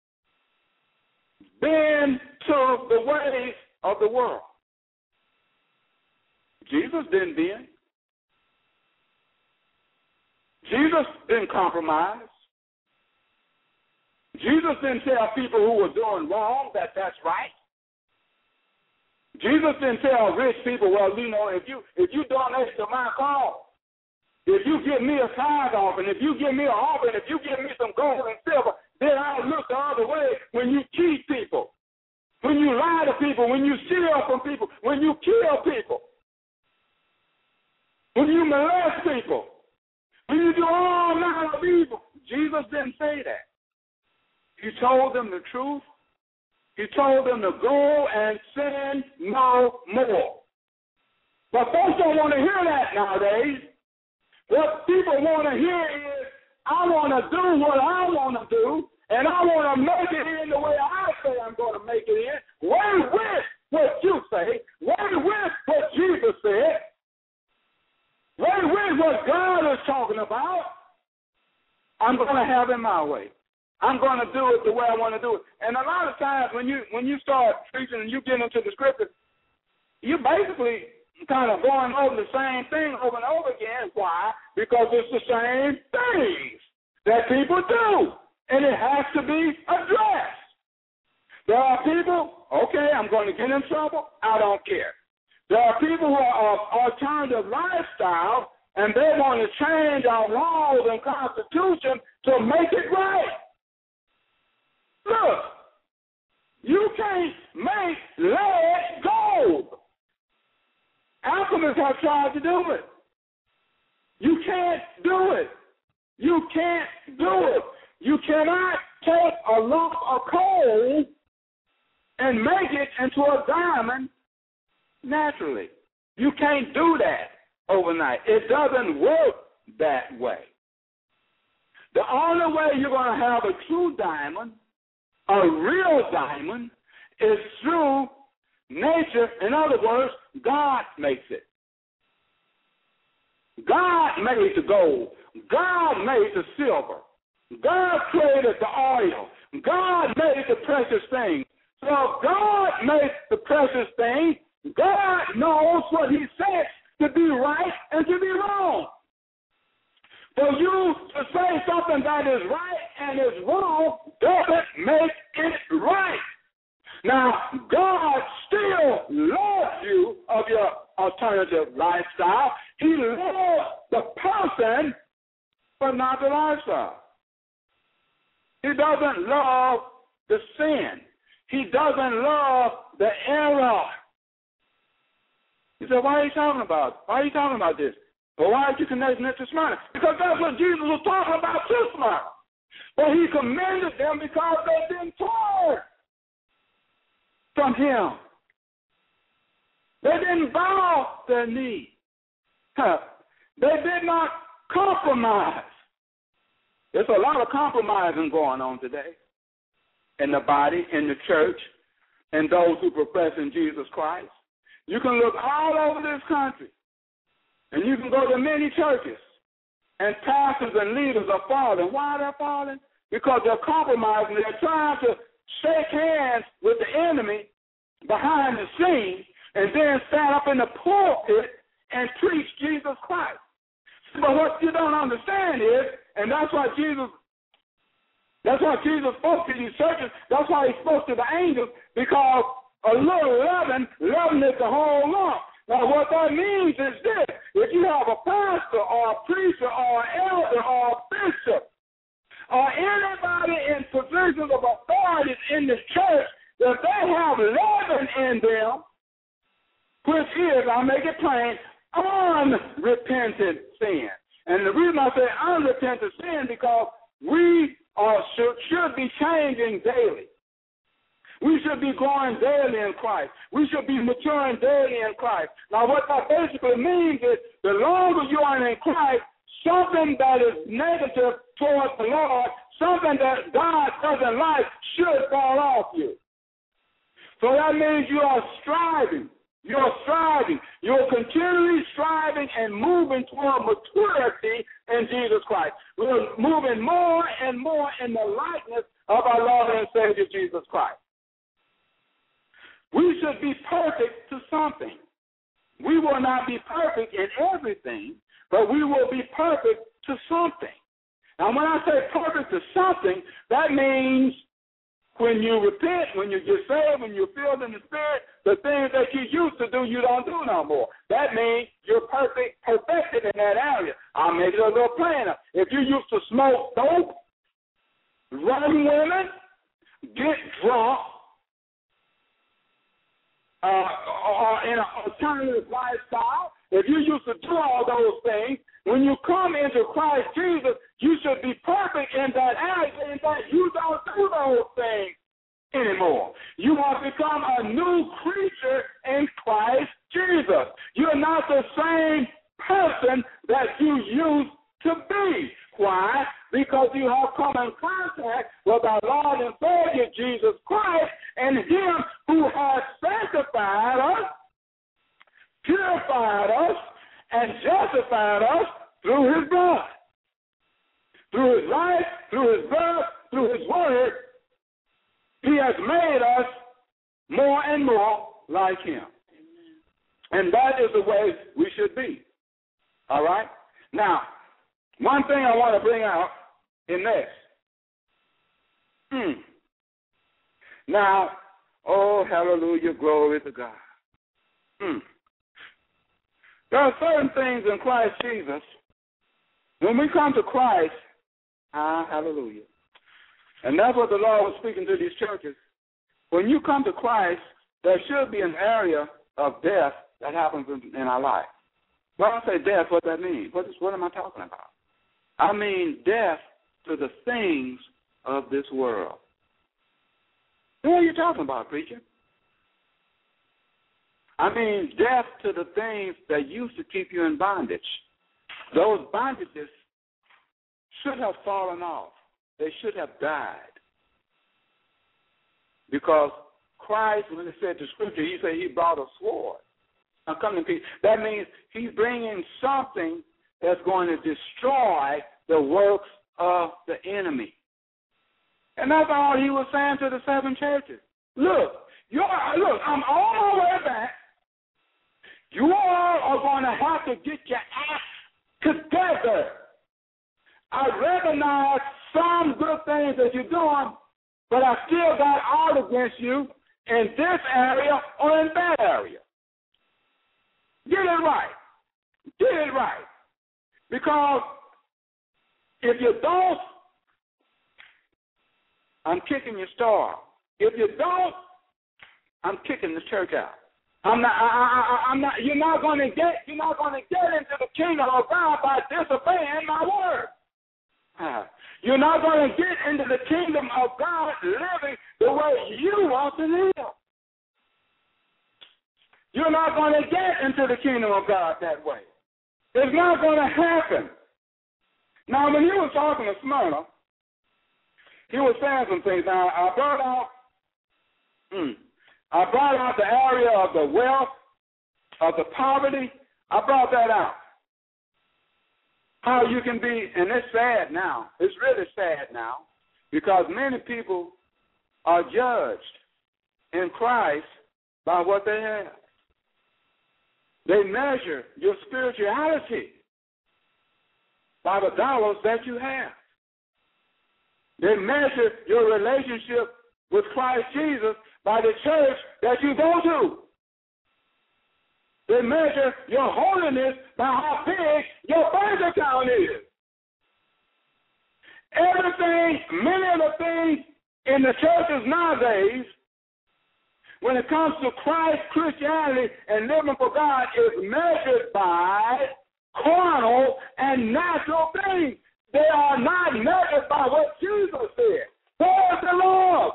bend to the ways of the world. Jesus didn't bend. Jesus didn't compromise. Jesus didn't tell people who were doing wrong that that's right. Jesus didn't tell rich people, well, you know, if you donate to my cause, if you give me a tithe offering, if you give me an offering, if you give me some gold and silver, then I'll look the other way when you cheat people, when you lie to people, when you steal from people, when you kill people, when you molest people, when you do all manner of evil. Jesus didn't say that. He told them the truth. He told them to go and sin no more. But folks don't want to hear that nowadays. What people want to hear is, I want to do what I want to do, and I want to make it in the way I say I'm going to make it in. Way with what you say. Way with what Jesus said. Way with what God is talking about. I'm going to have it my way. I'm going to do it the way I want to do it. And a lot of times when you start preaching and you get into the scripture, you basically kind of going over the same thing over and over again. Why? Because it's the same things that people do, and it has to be addressed. There are people, okay, I'm going to get in trouble. I don't care. There are people who are of alternative lifestyle, and they want to change our laws and constitution to make it right. Look, you can't make lead gold. Alchemists have tried to do it. You can't do it. You can't do it. You cannot take a lump of coal and make it into a diamond naturally. You can't do that overnight. It doesn't work that way. The only way you're going to have a true diamond, A real diamond is through nature. In other words, God makes it. God made the gold. God made the silver. God created the oil. God made the precious things. So if God made the precious things, God knows what he says to be right and to be wrong. For you to say something that is right and is wrong doesn't make it right. Now, God still loves you of your alternative lifestyle. He loves the person, but not the lifestyle. He doesn't love the sin. He doesn't love the error. You say, why are you talking about? Why are you talking about this? Well, why are you connecting it to Smyrna? Because that's what Jesus was talking about to Smyrna. But he commended them because they've been torn from him. They didn't bow their knee. They did not compromise. There's a lot of compromising going on today in the body, in the church, and those who profess in Jesus Christ. You can look all over this country, and you can go to many churches, and pastors and leaders are falling. Why are they falling? Because they're compromising. They're trying to shake hands with the enemy behind the scenes and then stand up in the pulpit and preach Jesus Christ. But what you don't understand is, and that's why Jesus spoke to these churches. That's why he spoke to the angels, because a little leaven is the whole lump. Now, what that means is this: if you have a pastor or a preacher or an elder or a bishop or anybody in positions of authority in the church, if they have leaven in them, which is, I'll make it plain, unrepentant sin. And the reason I say unrepentant sin, because we should be changing daily. We should be growing daily in Christ. We should be maturing daily in Christ. Now, what that basically means is the longer you are in Christ, something that is negative towards the Lord, something that God doesn't like, should fall off you. So that means you are striving. You're striving. You're continually striving and moving toward maturity in Jesus Christ. We're moving more and more in the likeness of our Lord and Savior Jesus Christ. We should be perfect to something. We will not be perfect in everything, but we will be perfect to something. Now, when I say perfect to something, that means when you repent, when you get saved, when you're filled in the Spirit, the things that you used to do, you don't do no more. That means you're perfected in that area. I'll make it a little plainer. If you used to smoke dope, run women, get drunk, or in an alternative lifestyle, if you used to do all those things, when you come into Christ Jesus, you should be perfect in that area, and that you don't do those things anymore. You have become a new creature in Christ Jesus. You're not the same person that you used to be. Why? Because you have come in contact with our Lord and Savior Jesus Christ, and Him who has sanctified us, purified us, and justified us through His blood. Through His life, through His blood, through His word, He has made us more and more like Him. And that is the way we should be. All right? Now, one thing I want to bring out in this. Now, oh, hallelujah, glory to God. There are certain things in Christ Jesus. When we come to Christ, hallelujah. And that's what the Lord was speaking to these churches. When you come to Christ, there should be an area of death that happens in our life. When I say death, what that means? What am I talking about? I mean death to the things of this world. What are you talking about, preacher? I mean death to the things that used to keep you in bondage. Those bondages should have fallen off. They should have died. Because Christ, when he said the scripture, he said he brought a sword. Now, come to peace. That means he's bringing something that's going to destroy the works of the enemy. And that's all he was saying to the 7 churches. Look, I'm all the way back. You all are going to have to get your act together. I recognize some good things that you're doing, but I still got out against you in this area or in that area. Get it right. Get it right. Because if you don't, I'm kicking your store. If you don't, I'm kicking the church out. You're not going to get into the kingdom of God by disobeying my word. You're not going to get into the kingdom of God living the way you want to live. You're not going to get into the kingdom of God that way. It's not going to happen. Now, when he was talking to Smyrna, he was saying some things. Now, I brought out the area of the wealth, of the poverty. I brought that out. How you can be, and it's sad now. It's really sad now because many people are judged in Christ by what they have. They measure your spirituality by the dollars that you have. They measure your relationship with Christ Jesus by the church that you go to. They measure your holiness by how big your bank account is. Many of the things in the churches nowadays, when it comes to Christ, Christianity, and living for God, is measured by carnal and natural things. They are not measured by what Jesus said. Where's the love?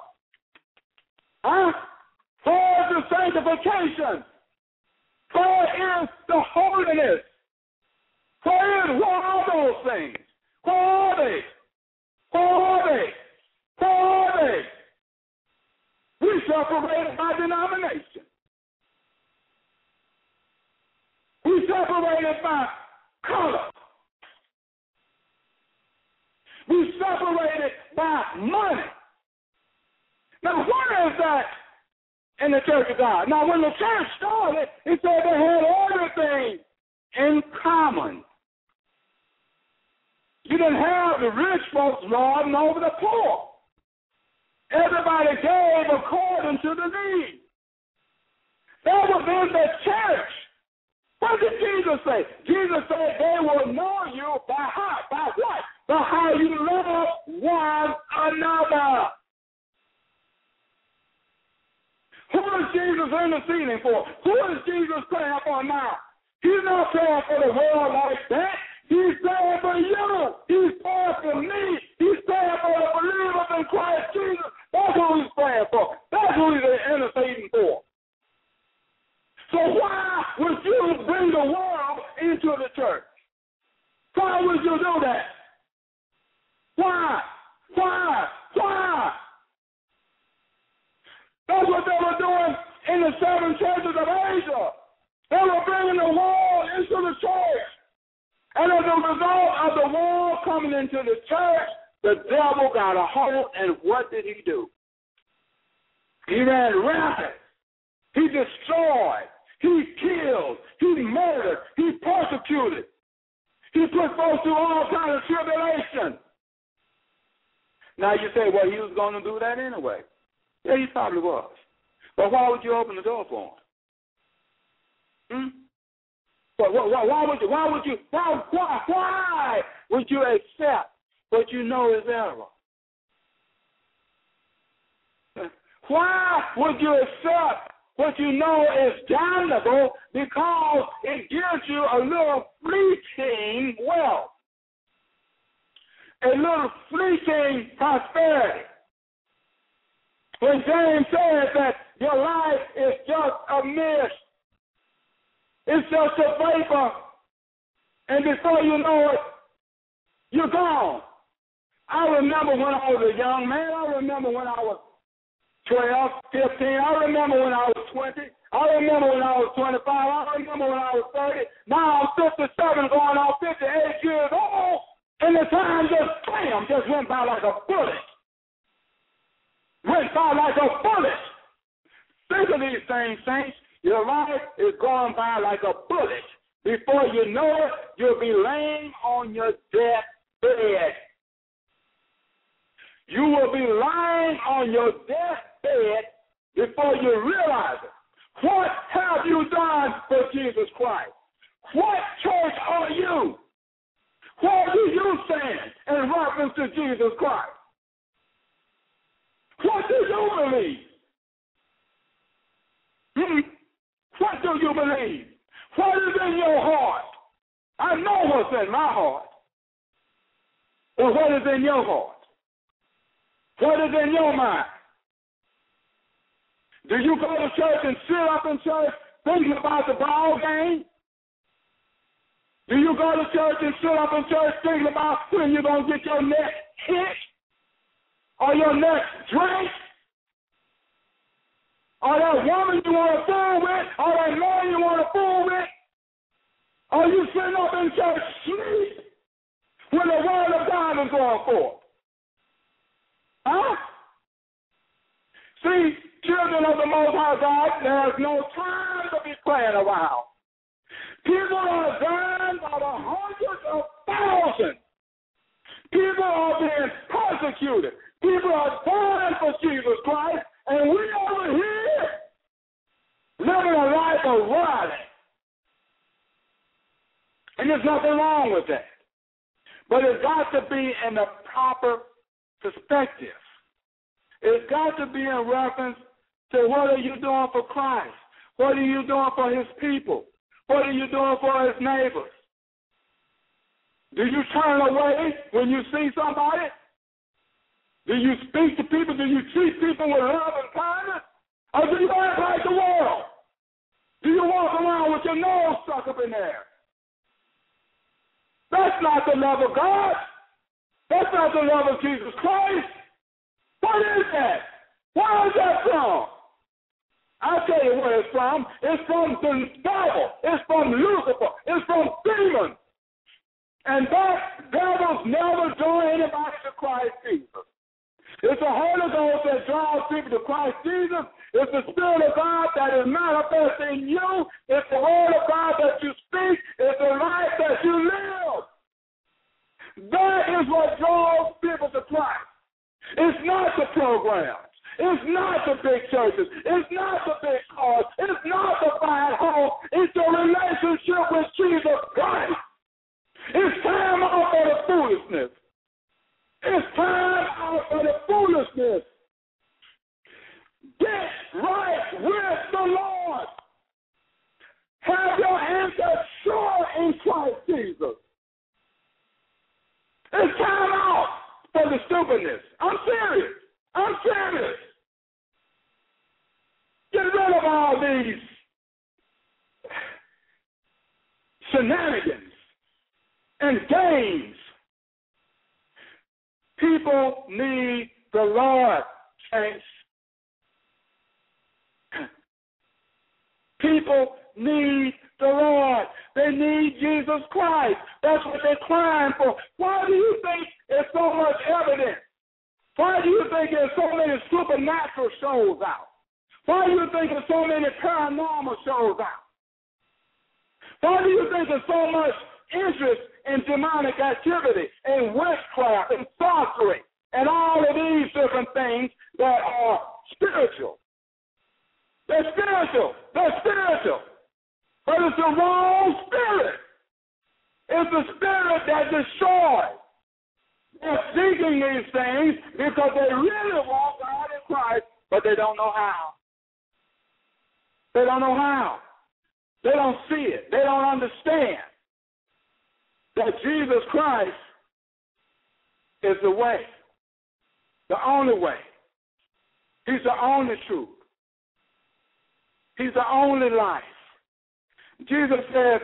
Where's the sanctification? Where is the holiness? Where are those things? Where are they? Where are they? Where are they? We separated by denomination. We separated by color. We separated by money. Now, what is that in the Church of God? Now, when the church started, it said they had everything in common. You didn't have the rich folks lording over the poor. Everybody gave according to the need. That was in the church. What did Jesus say? Jesus said they will know you by how? By what? By how you love one another. Who is Jesus interceding for? Who is Jesus praying for now? He's not praying for the world like that. He's praying for you. He's praying for me. He's praying for the believers in Christ Jesus. That's who he's praying for. That's who he's interceding for. So why would you bring the world into the church? Why would you do that? Why? Why? Why? That's what they were doing in the 7 churches of Asia. They were bringing the world into the church. And as a result of the world coming into the church, the devil got a hold, and what did he do? He ran rampant. He destroyed. He killed. He murdered. He persecuted. He put folks through all kinds of tribulation. Now you say, well, he was going to do that anyway. Yeah, he probably was. But why would you open the door for him? Why would you accept what you know is error? Why would you accept what you know is damnable because it gives you a little fleeting wealth, a little fleeting prosperity? When James says that your life is just a mist, it's just a vapor, and before you know it, you're gone. I remember when I was a young man. I remember when I was 12, 15. I remember when I was 20. I remember when I was 25. I remember when I was 30. Now I'm 57 going on 58 years old. And the time just went by like a bullet. Went by like a bullet. Think of these things, saints. Your life is going by like a bullet. Before you know it, you'll be laying on your deathbed. You will be lying on your deathbed before you realize it. What have you done for Jesus Christ? What church are you? Where do you stand in reference to Jesus Christ? What do you believe? What do you believe? What is in your heart? I know what's in my heart. But what is in your heart? What is in your mind? Do you go to church and sit up in church thinking about the ball game? Do you go to church and sit up in church thinking about when you're going to get your next hit or your next drink? Or that woman you want to fool with? Or that man you want to fool with? Or you sitting up in church sleep when the word of God is going forth? Huh? See, children of the Most High God, there's no time to be playing around. People are dying by the hundreds of thousands. People are being persecuted. People are dying for Jesus Christ, and we over here living a life of rioting. And there's nothing wrong with that. But it's got to be in the proper perspective. It's got to be in reference to what are you doing for Christ? What are you doing for his people? What are you doing for his neighbors? Do you turn away when you see somebody? Do you speak to people? Do you treat people with love and kindness? Or do you act like the world? Do you walk around with your nose stuck up in there? That's not the love of God. That's not the love of Jesus Christ. What is that? Where is that from? I'll tell you where it's from. It's from the devil. It's from Lucifer. It's from demons. And that devils never draw anybody to Christ Jesus. It's the Holy Ghost that draws people to Christ Jesus. It's the Spirit of God that is manifest in you. It's the Word of God that you speak. It's the life that you live. That is what draws people to Christ. It's not the programs. It's not the big churches. It's not the big cars. It's not the fine home. It's the relationship with Jesus Christ. It's time out for the foolishness. It's time out for the foolishness. Get right with the Lord. Have your answer sure in Christ Jesus. It's time out for the stupidness. I'm serious. I'm serious. Get rid of all these shenanigans and games. People need the Lord, saints. People need the Lord. They need Jesus Christ. That's what they're crying for. Why do you think there's so much evidence? Why do you think there's so many supernatural shows out? Why do you think there's so many paranormal shows out? Why do you think there's so much interest in demonic activity and witchcraft and sorcery and all of these different things that are spiritual? They're spiritual. They're spiritual. But it's the wrong spirit. It's the spirit that destroys. They're seeking these things because they really want God in Christ, but they don't know how. They don't know how. They don't see it. They don't understand that Jesus Christ is the way, the only way. He's the only truth. He's the only life. Jesus said,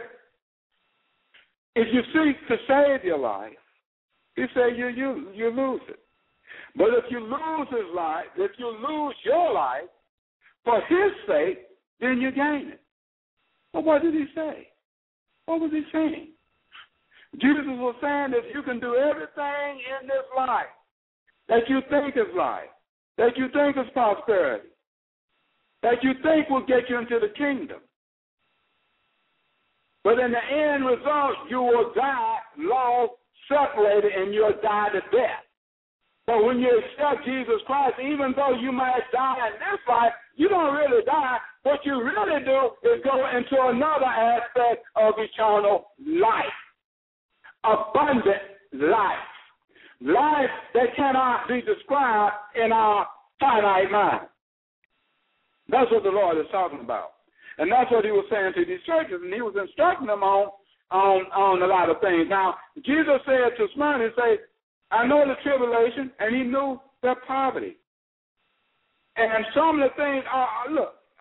if you seek to save your life, he said you lose it. But if you lose his life, if you lose your life for his sake, then you gain it. But what did he say? What was he saying? Jesus was saying that you can do everything in this life that you think is life, that you think is prosperity, that you think will get you into the kingdom. But in the end result, you will die lost, separated, and you'll die to death. But when you accept Jesus Christ, even though you might die in this life, you don't really die. What you really do is go into another aspect of eternal life, abundant life, life that cannot be described in our finite mind. That's what the Lord is talking about. And that's what he was saying to these churches, and he was instructing them on a lot of things. Now, Jesus said to Smyrna, he said, I know the tribulation, and he knew their poverty. And some of the things are,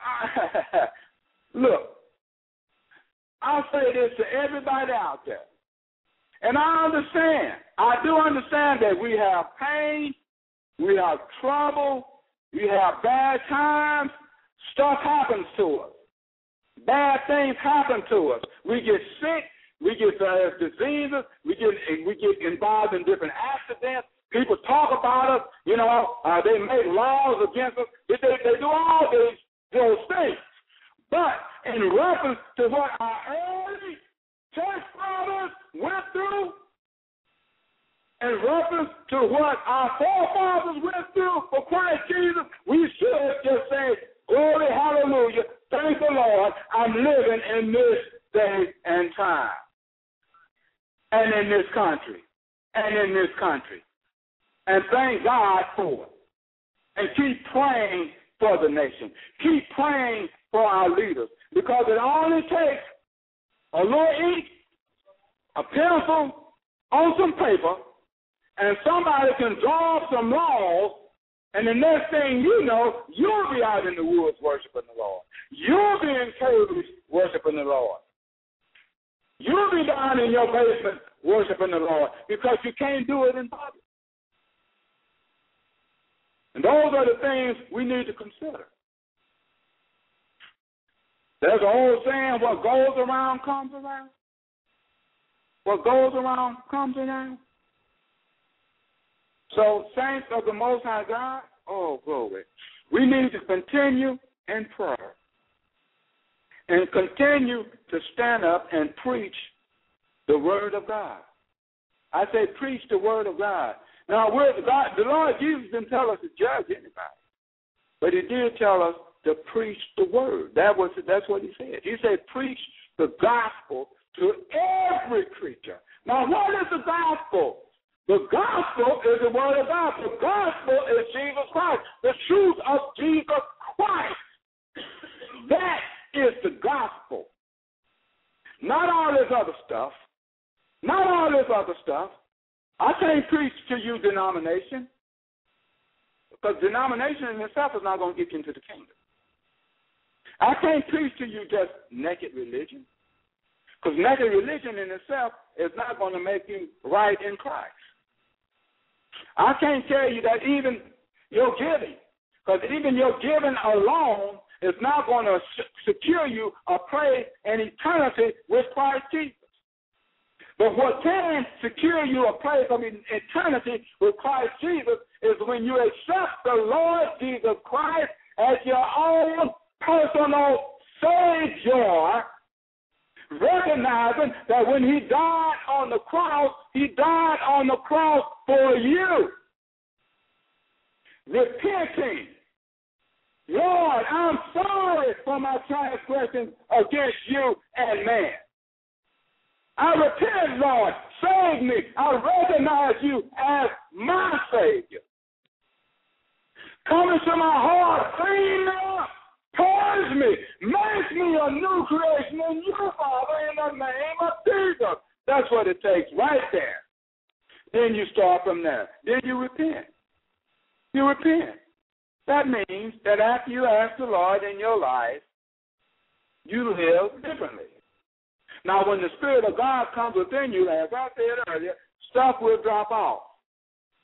look, I'll say this to everybody out there. And I do understand that we have pain, we have trouble, we have bad times, stuff happens to us. Bad things happen to us. We get sick. We get diseases. We get involved in different accidents. People talk about us. They make laws against us. They do all those things. But in reference to what our early church fathers went through, in reference to what our forefathers went through for Christ Jesus, we should just say, glory, hallelujah, thank the Lord, I'm living in this day and time. And in this country. And thank God for it. And keep praying for the nation. Keep praying for our leaders. Because it only takes a little ink, a pencil, on some paper, and somebody can draw up some laws, and the next thing you know, you'll be out in the woods worshiping the Lord. You'll be in caves worshiping the Lord. You'll be down in your basement worshiping the Lord because you can't do it in public. And those are the things we need to consider. There's an old saying, what goes around comes around. What goes around comes around. So, saints of the Most High God, oh, glory, we need to continue in prayer and continue to stand up and preach the Word of God. I say preach the Word of God. Now, the Lord Jesus didn't tell us to judge anybody, but he did tell us to preach the Word. That's what he said. He said preach the gospel to every creature. Now, what is the gospel? The gospel is the Word of God. The gospel is Jesus Christ, the truth of Jesus Christ. That is the gospel. Not all this other stuff. Not all this other stuff. I can't preach to you denomination, because denomination in itself is not going to get you into the kingdom. I can't preach to you just naked religion, because naked religion in itself is not going to make you right in Christ. I can't tell you that even your giving, because even your giving alone is not going to secure you a place in eternity with Christ Jesus. But what can secure you a place of eternity with Christ Jesus is when you accept the Lord Jesus Christ as your own personal Savior, recognizing that when he died on the cross, he died on the cross for you. Repenting, Lord, I'm sorry for my transgression against you and man. I repent, Lord, save me. I recognize you as my Savior. Come into my heart, clean me up, purge me, make me a new creation in you, Father, in the name of Jesus. That's what it takes right there. Then you start from there. Then you repent. You repent. That means that after you ask the Lord in your life, you live differently. Now, when the Spirit of God comes within you, as I said earlier, stuff will drop off.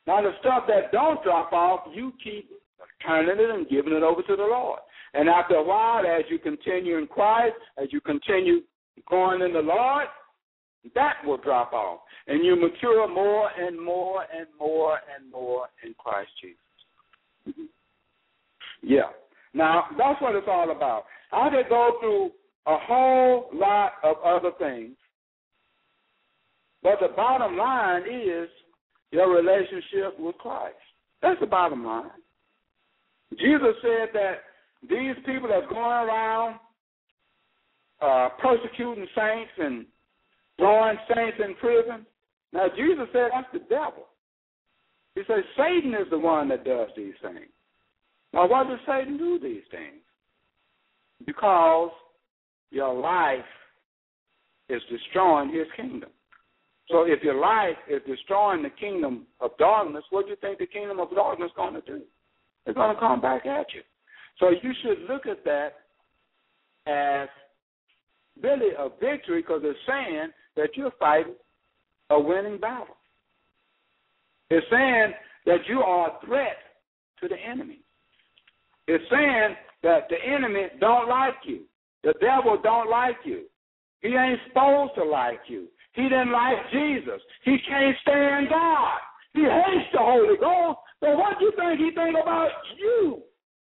Now, the stuff that don't drop off, you keep turning it and giving it over to the Lord. And after a while, as you continue in Christ, as you continue growing in the Lord, that will drop off. And you mature more and more and more and more in Christ Jesus. Yeah. Now, that's what it's all about. I could go through a whole lot of other things, but the bottom line is your relationship with Christ. That's the bottom line. Jesus said that these people that's going around persecuting saints and throwing saints in prison, now Jesus said that's the devil. He said Satan is the one that does these things. Now, why does Satan do these things? Because your life is destroying his kingdom. So if your life is destroying the kingdom of darkness, what do you think the kingdom of darkness is going to do? It's going to come back at you. So you should look at that as really a victory, because it's saying that you're fighting a winning battle. It's saying that you are a threat to the enemy. It's saying that the enemy don't like you. The devil don't like you. He ain't supposed to like you. He didn't like Jesus. He can't stand God. He hates the Holy Ghost. So what do you think he think about you?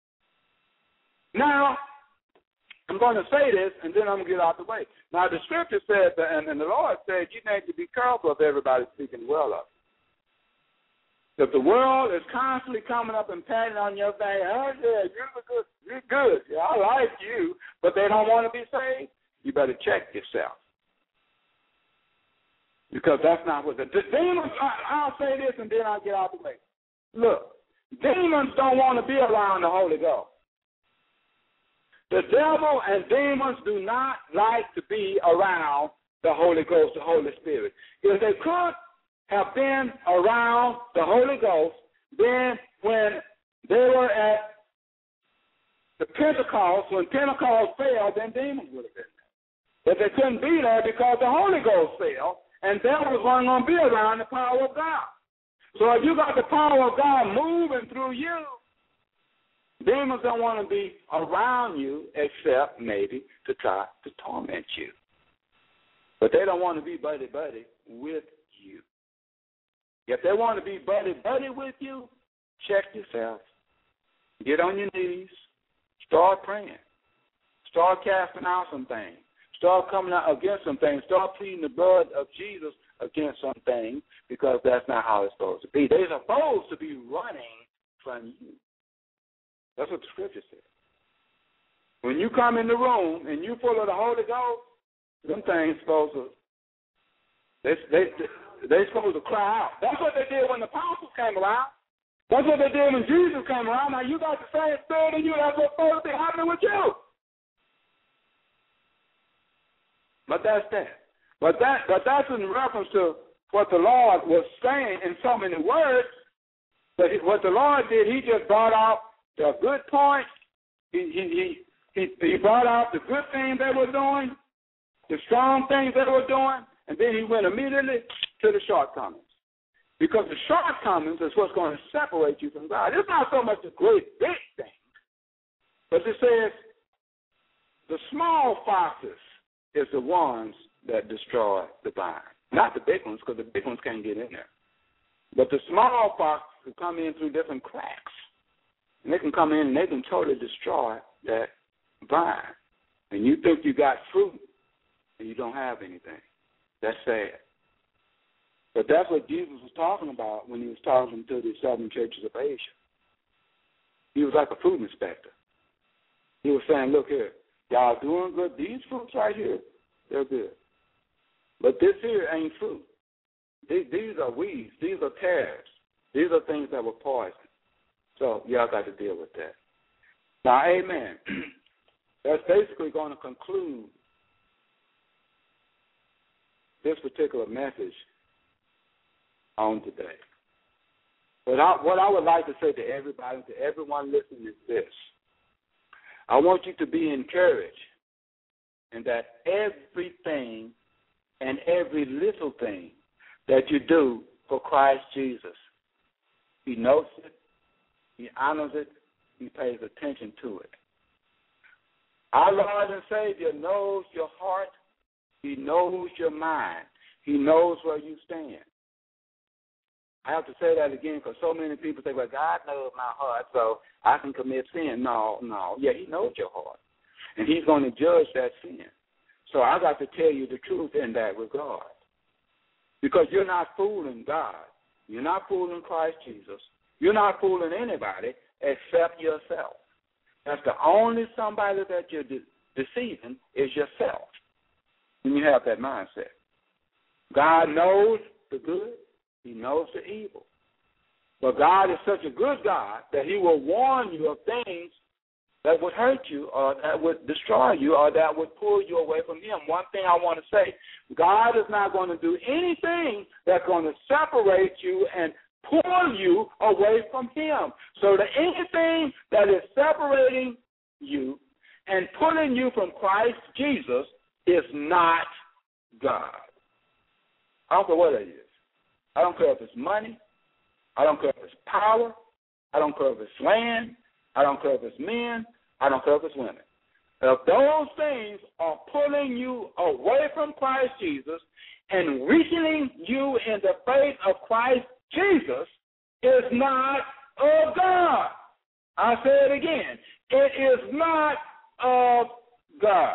Now, I'm going to say this, and then I'm going to get out the way. Now, the scripture says, and the Lord said, you need to be careful of everybody speaking well of you. If the world is constantly coming up and patting on your back, oh, yeah, you're good. Yeah, I like you, but they don't want to be saved, you better check yourself. Because that's not what the demons, I'll say this and then I'll get out the way. Look, demons don't want to be around the Holy Ghost. The devil and demons do not like to be around the Holy Ghost, the Holy Spirit. If they could have been around the Holy Ghost, then when they were at the Pentecost, when Pentecost fell, then demons would have been there. But they couldn't be there because the Holy Ghost fell, and that was going to be around the power of God. So if you got the power of God moving through you, demons don't want to be around you except maybe to try to torment you. But they don't want to be buddy-buddy with you. If they want to be buddy-buddy with you, check yourself. Get on your knees. Start praying. Start casting out some things. Start coming out against some things. Start pleading the blood of Jesus against some things, because that's not how it's supposed to be. They're supposed to be running from you. That's what the scripture says. When you come in the room and you full of the Holy Ghost, them things supposed to, they're supposed to cry out. That's what they did when the apostles came around. That's what they did when Jesus came around. Now you got the same spirit in you. That's what's supposed to be happening with you. But that's that. But that's in reference to what the Lord was saying in so many words. But what the Lord did, he just brought out the good points. He brought out the good things they were doing, the strong things they were doing, and then he went immediately to the shortcomings. Because the shortcomings is what's going to separate you from God. It's not so much the great big thing, but it says the small foxes is the ones that destroy the vine. Not the big ones, because the big ones can't get in there. But the small foxes can come in through different cracks. And they can come in and they can totally destroy that vine. And you think you got fruit and you don't have anything. That's sad. But that's what Jesus was talking about when he was talking to the 7 churches of Asia. He was like a fruit inspector. He was saying, look here, y'all doing good. These fruits right here, they're good. But this here ain't fruit. These are weeds. These are tares. These are things that were poison. So y'all got to deal with that. Now, amen. That's basically going to conclude this particular message on today. But what I would like to say to everybody, to everyone listening, is this. I want you to be encouraged in that everything and every little thing that you do for Christ Jesus He knows it. He honors it. He pays attention to it. Our Lord and Savior knows your heart. He knows your mind. He knows where you stand. I have to say that again because so many people say, well, God knows my heart, so I can commit sin. No. Yeah, he knows your heart. And he's going to judge that sin. So I got to tell you the truth in that regard. Because you're not fooling God. You're not fooling Christ Jesus. You're not fooling anybody except yourself. That's the only somebody that you're deceiving is yourself when you have that mindset. God knows the good. He knows the evil. But God is such a good God that he will warn you of things that would hurt you or that would destroy you or that would pull you away from him. One thing I want to say, God is not going to do anything that's going to separate you and pull you away from him. So that anything that is separating you and pulling you from Christ Jesus is not God. I don't care what it is. I don't care if it's money. I don't care if it's power. I don't care if it's land. I don't care if it's men. I don't care if it's women. If those things are pulling you away from Christ Jesus and weakening you in the faith of Christ Jesus, is not of God. I say it again. It is not of God.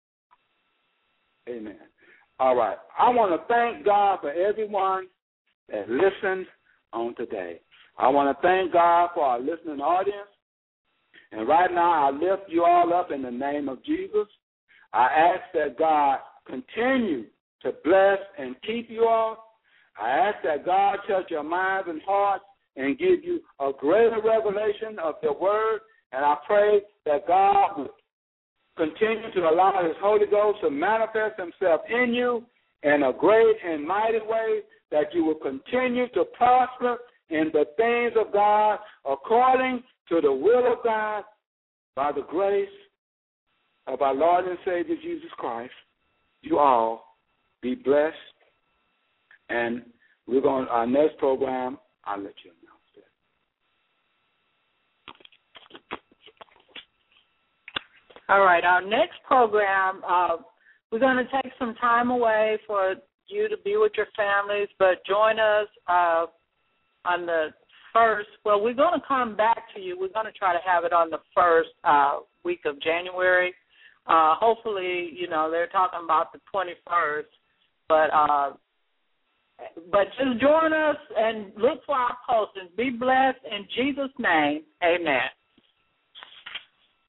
Amen. All right. I want to thank God for everyone that listened on today. I want to thank God for our listening audience. And right now, I lift you all up in the name of Jesus. I ask that God continue to bless and keep you all. I ask that God touch your minds and hearts and give you a greater revelation of the word. And I pray that God would continue to allow his Holy Ghost to manifest himself in you in a great and mighty way, that you will continue to prosper in the things of God according to the will of God by the grace of our Lord and Savior Jesus Christ. You all be blessed. And we're going our next program, I'll let you announce it. All right, our next program, we're going to take some time away for you to be with your families, but join us on the first. Well, we're going to come back to you. We're going to try to have it on the first week of January. Hopefully, they're talking about the 21st, but just join us and look for our postings. Be blessed in Jesus' name. Amen.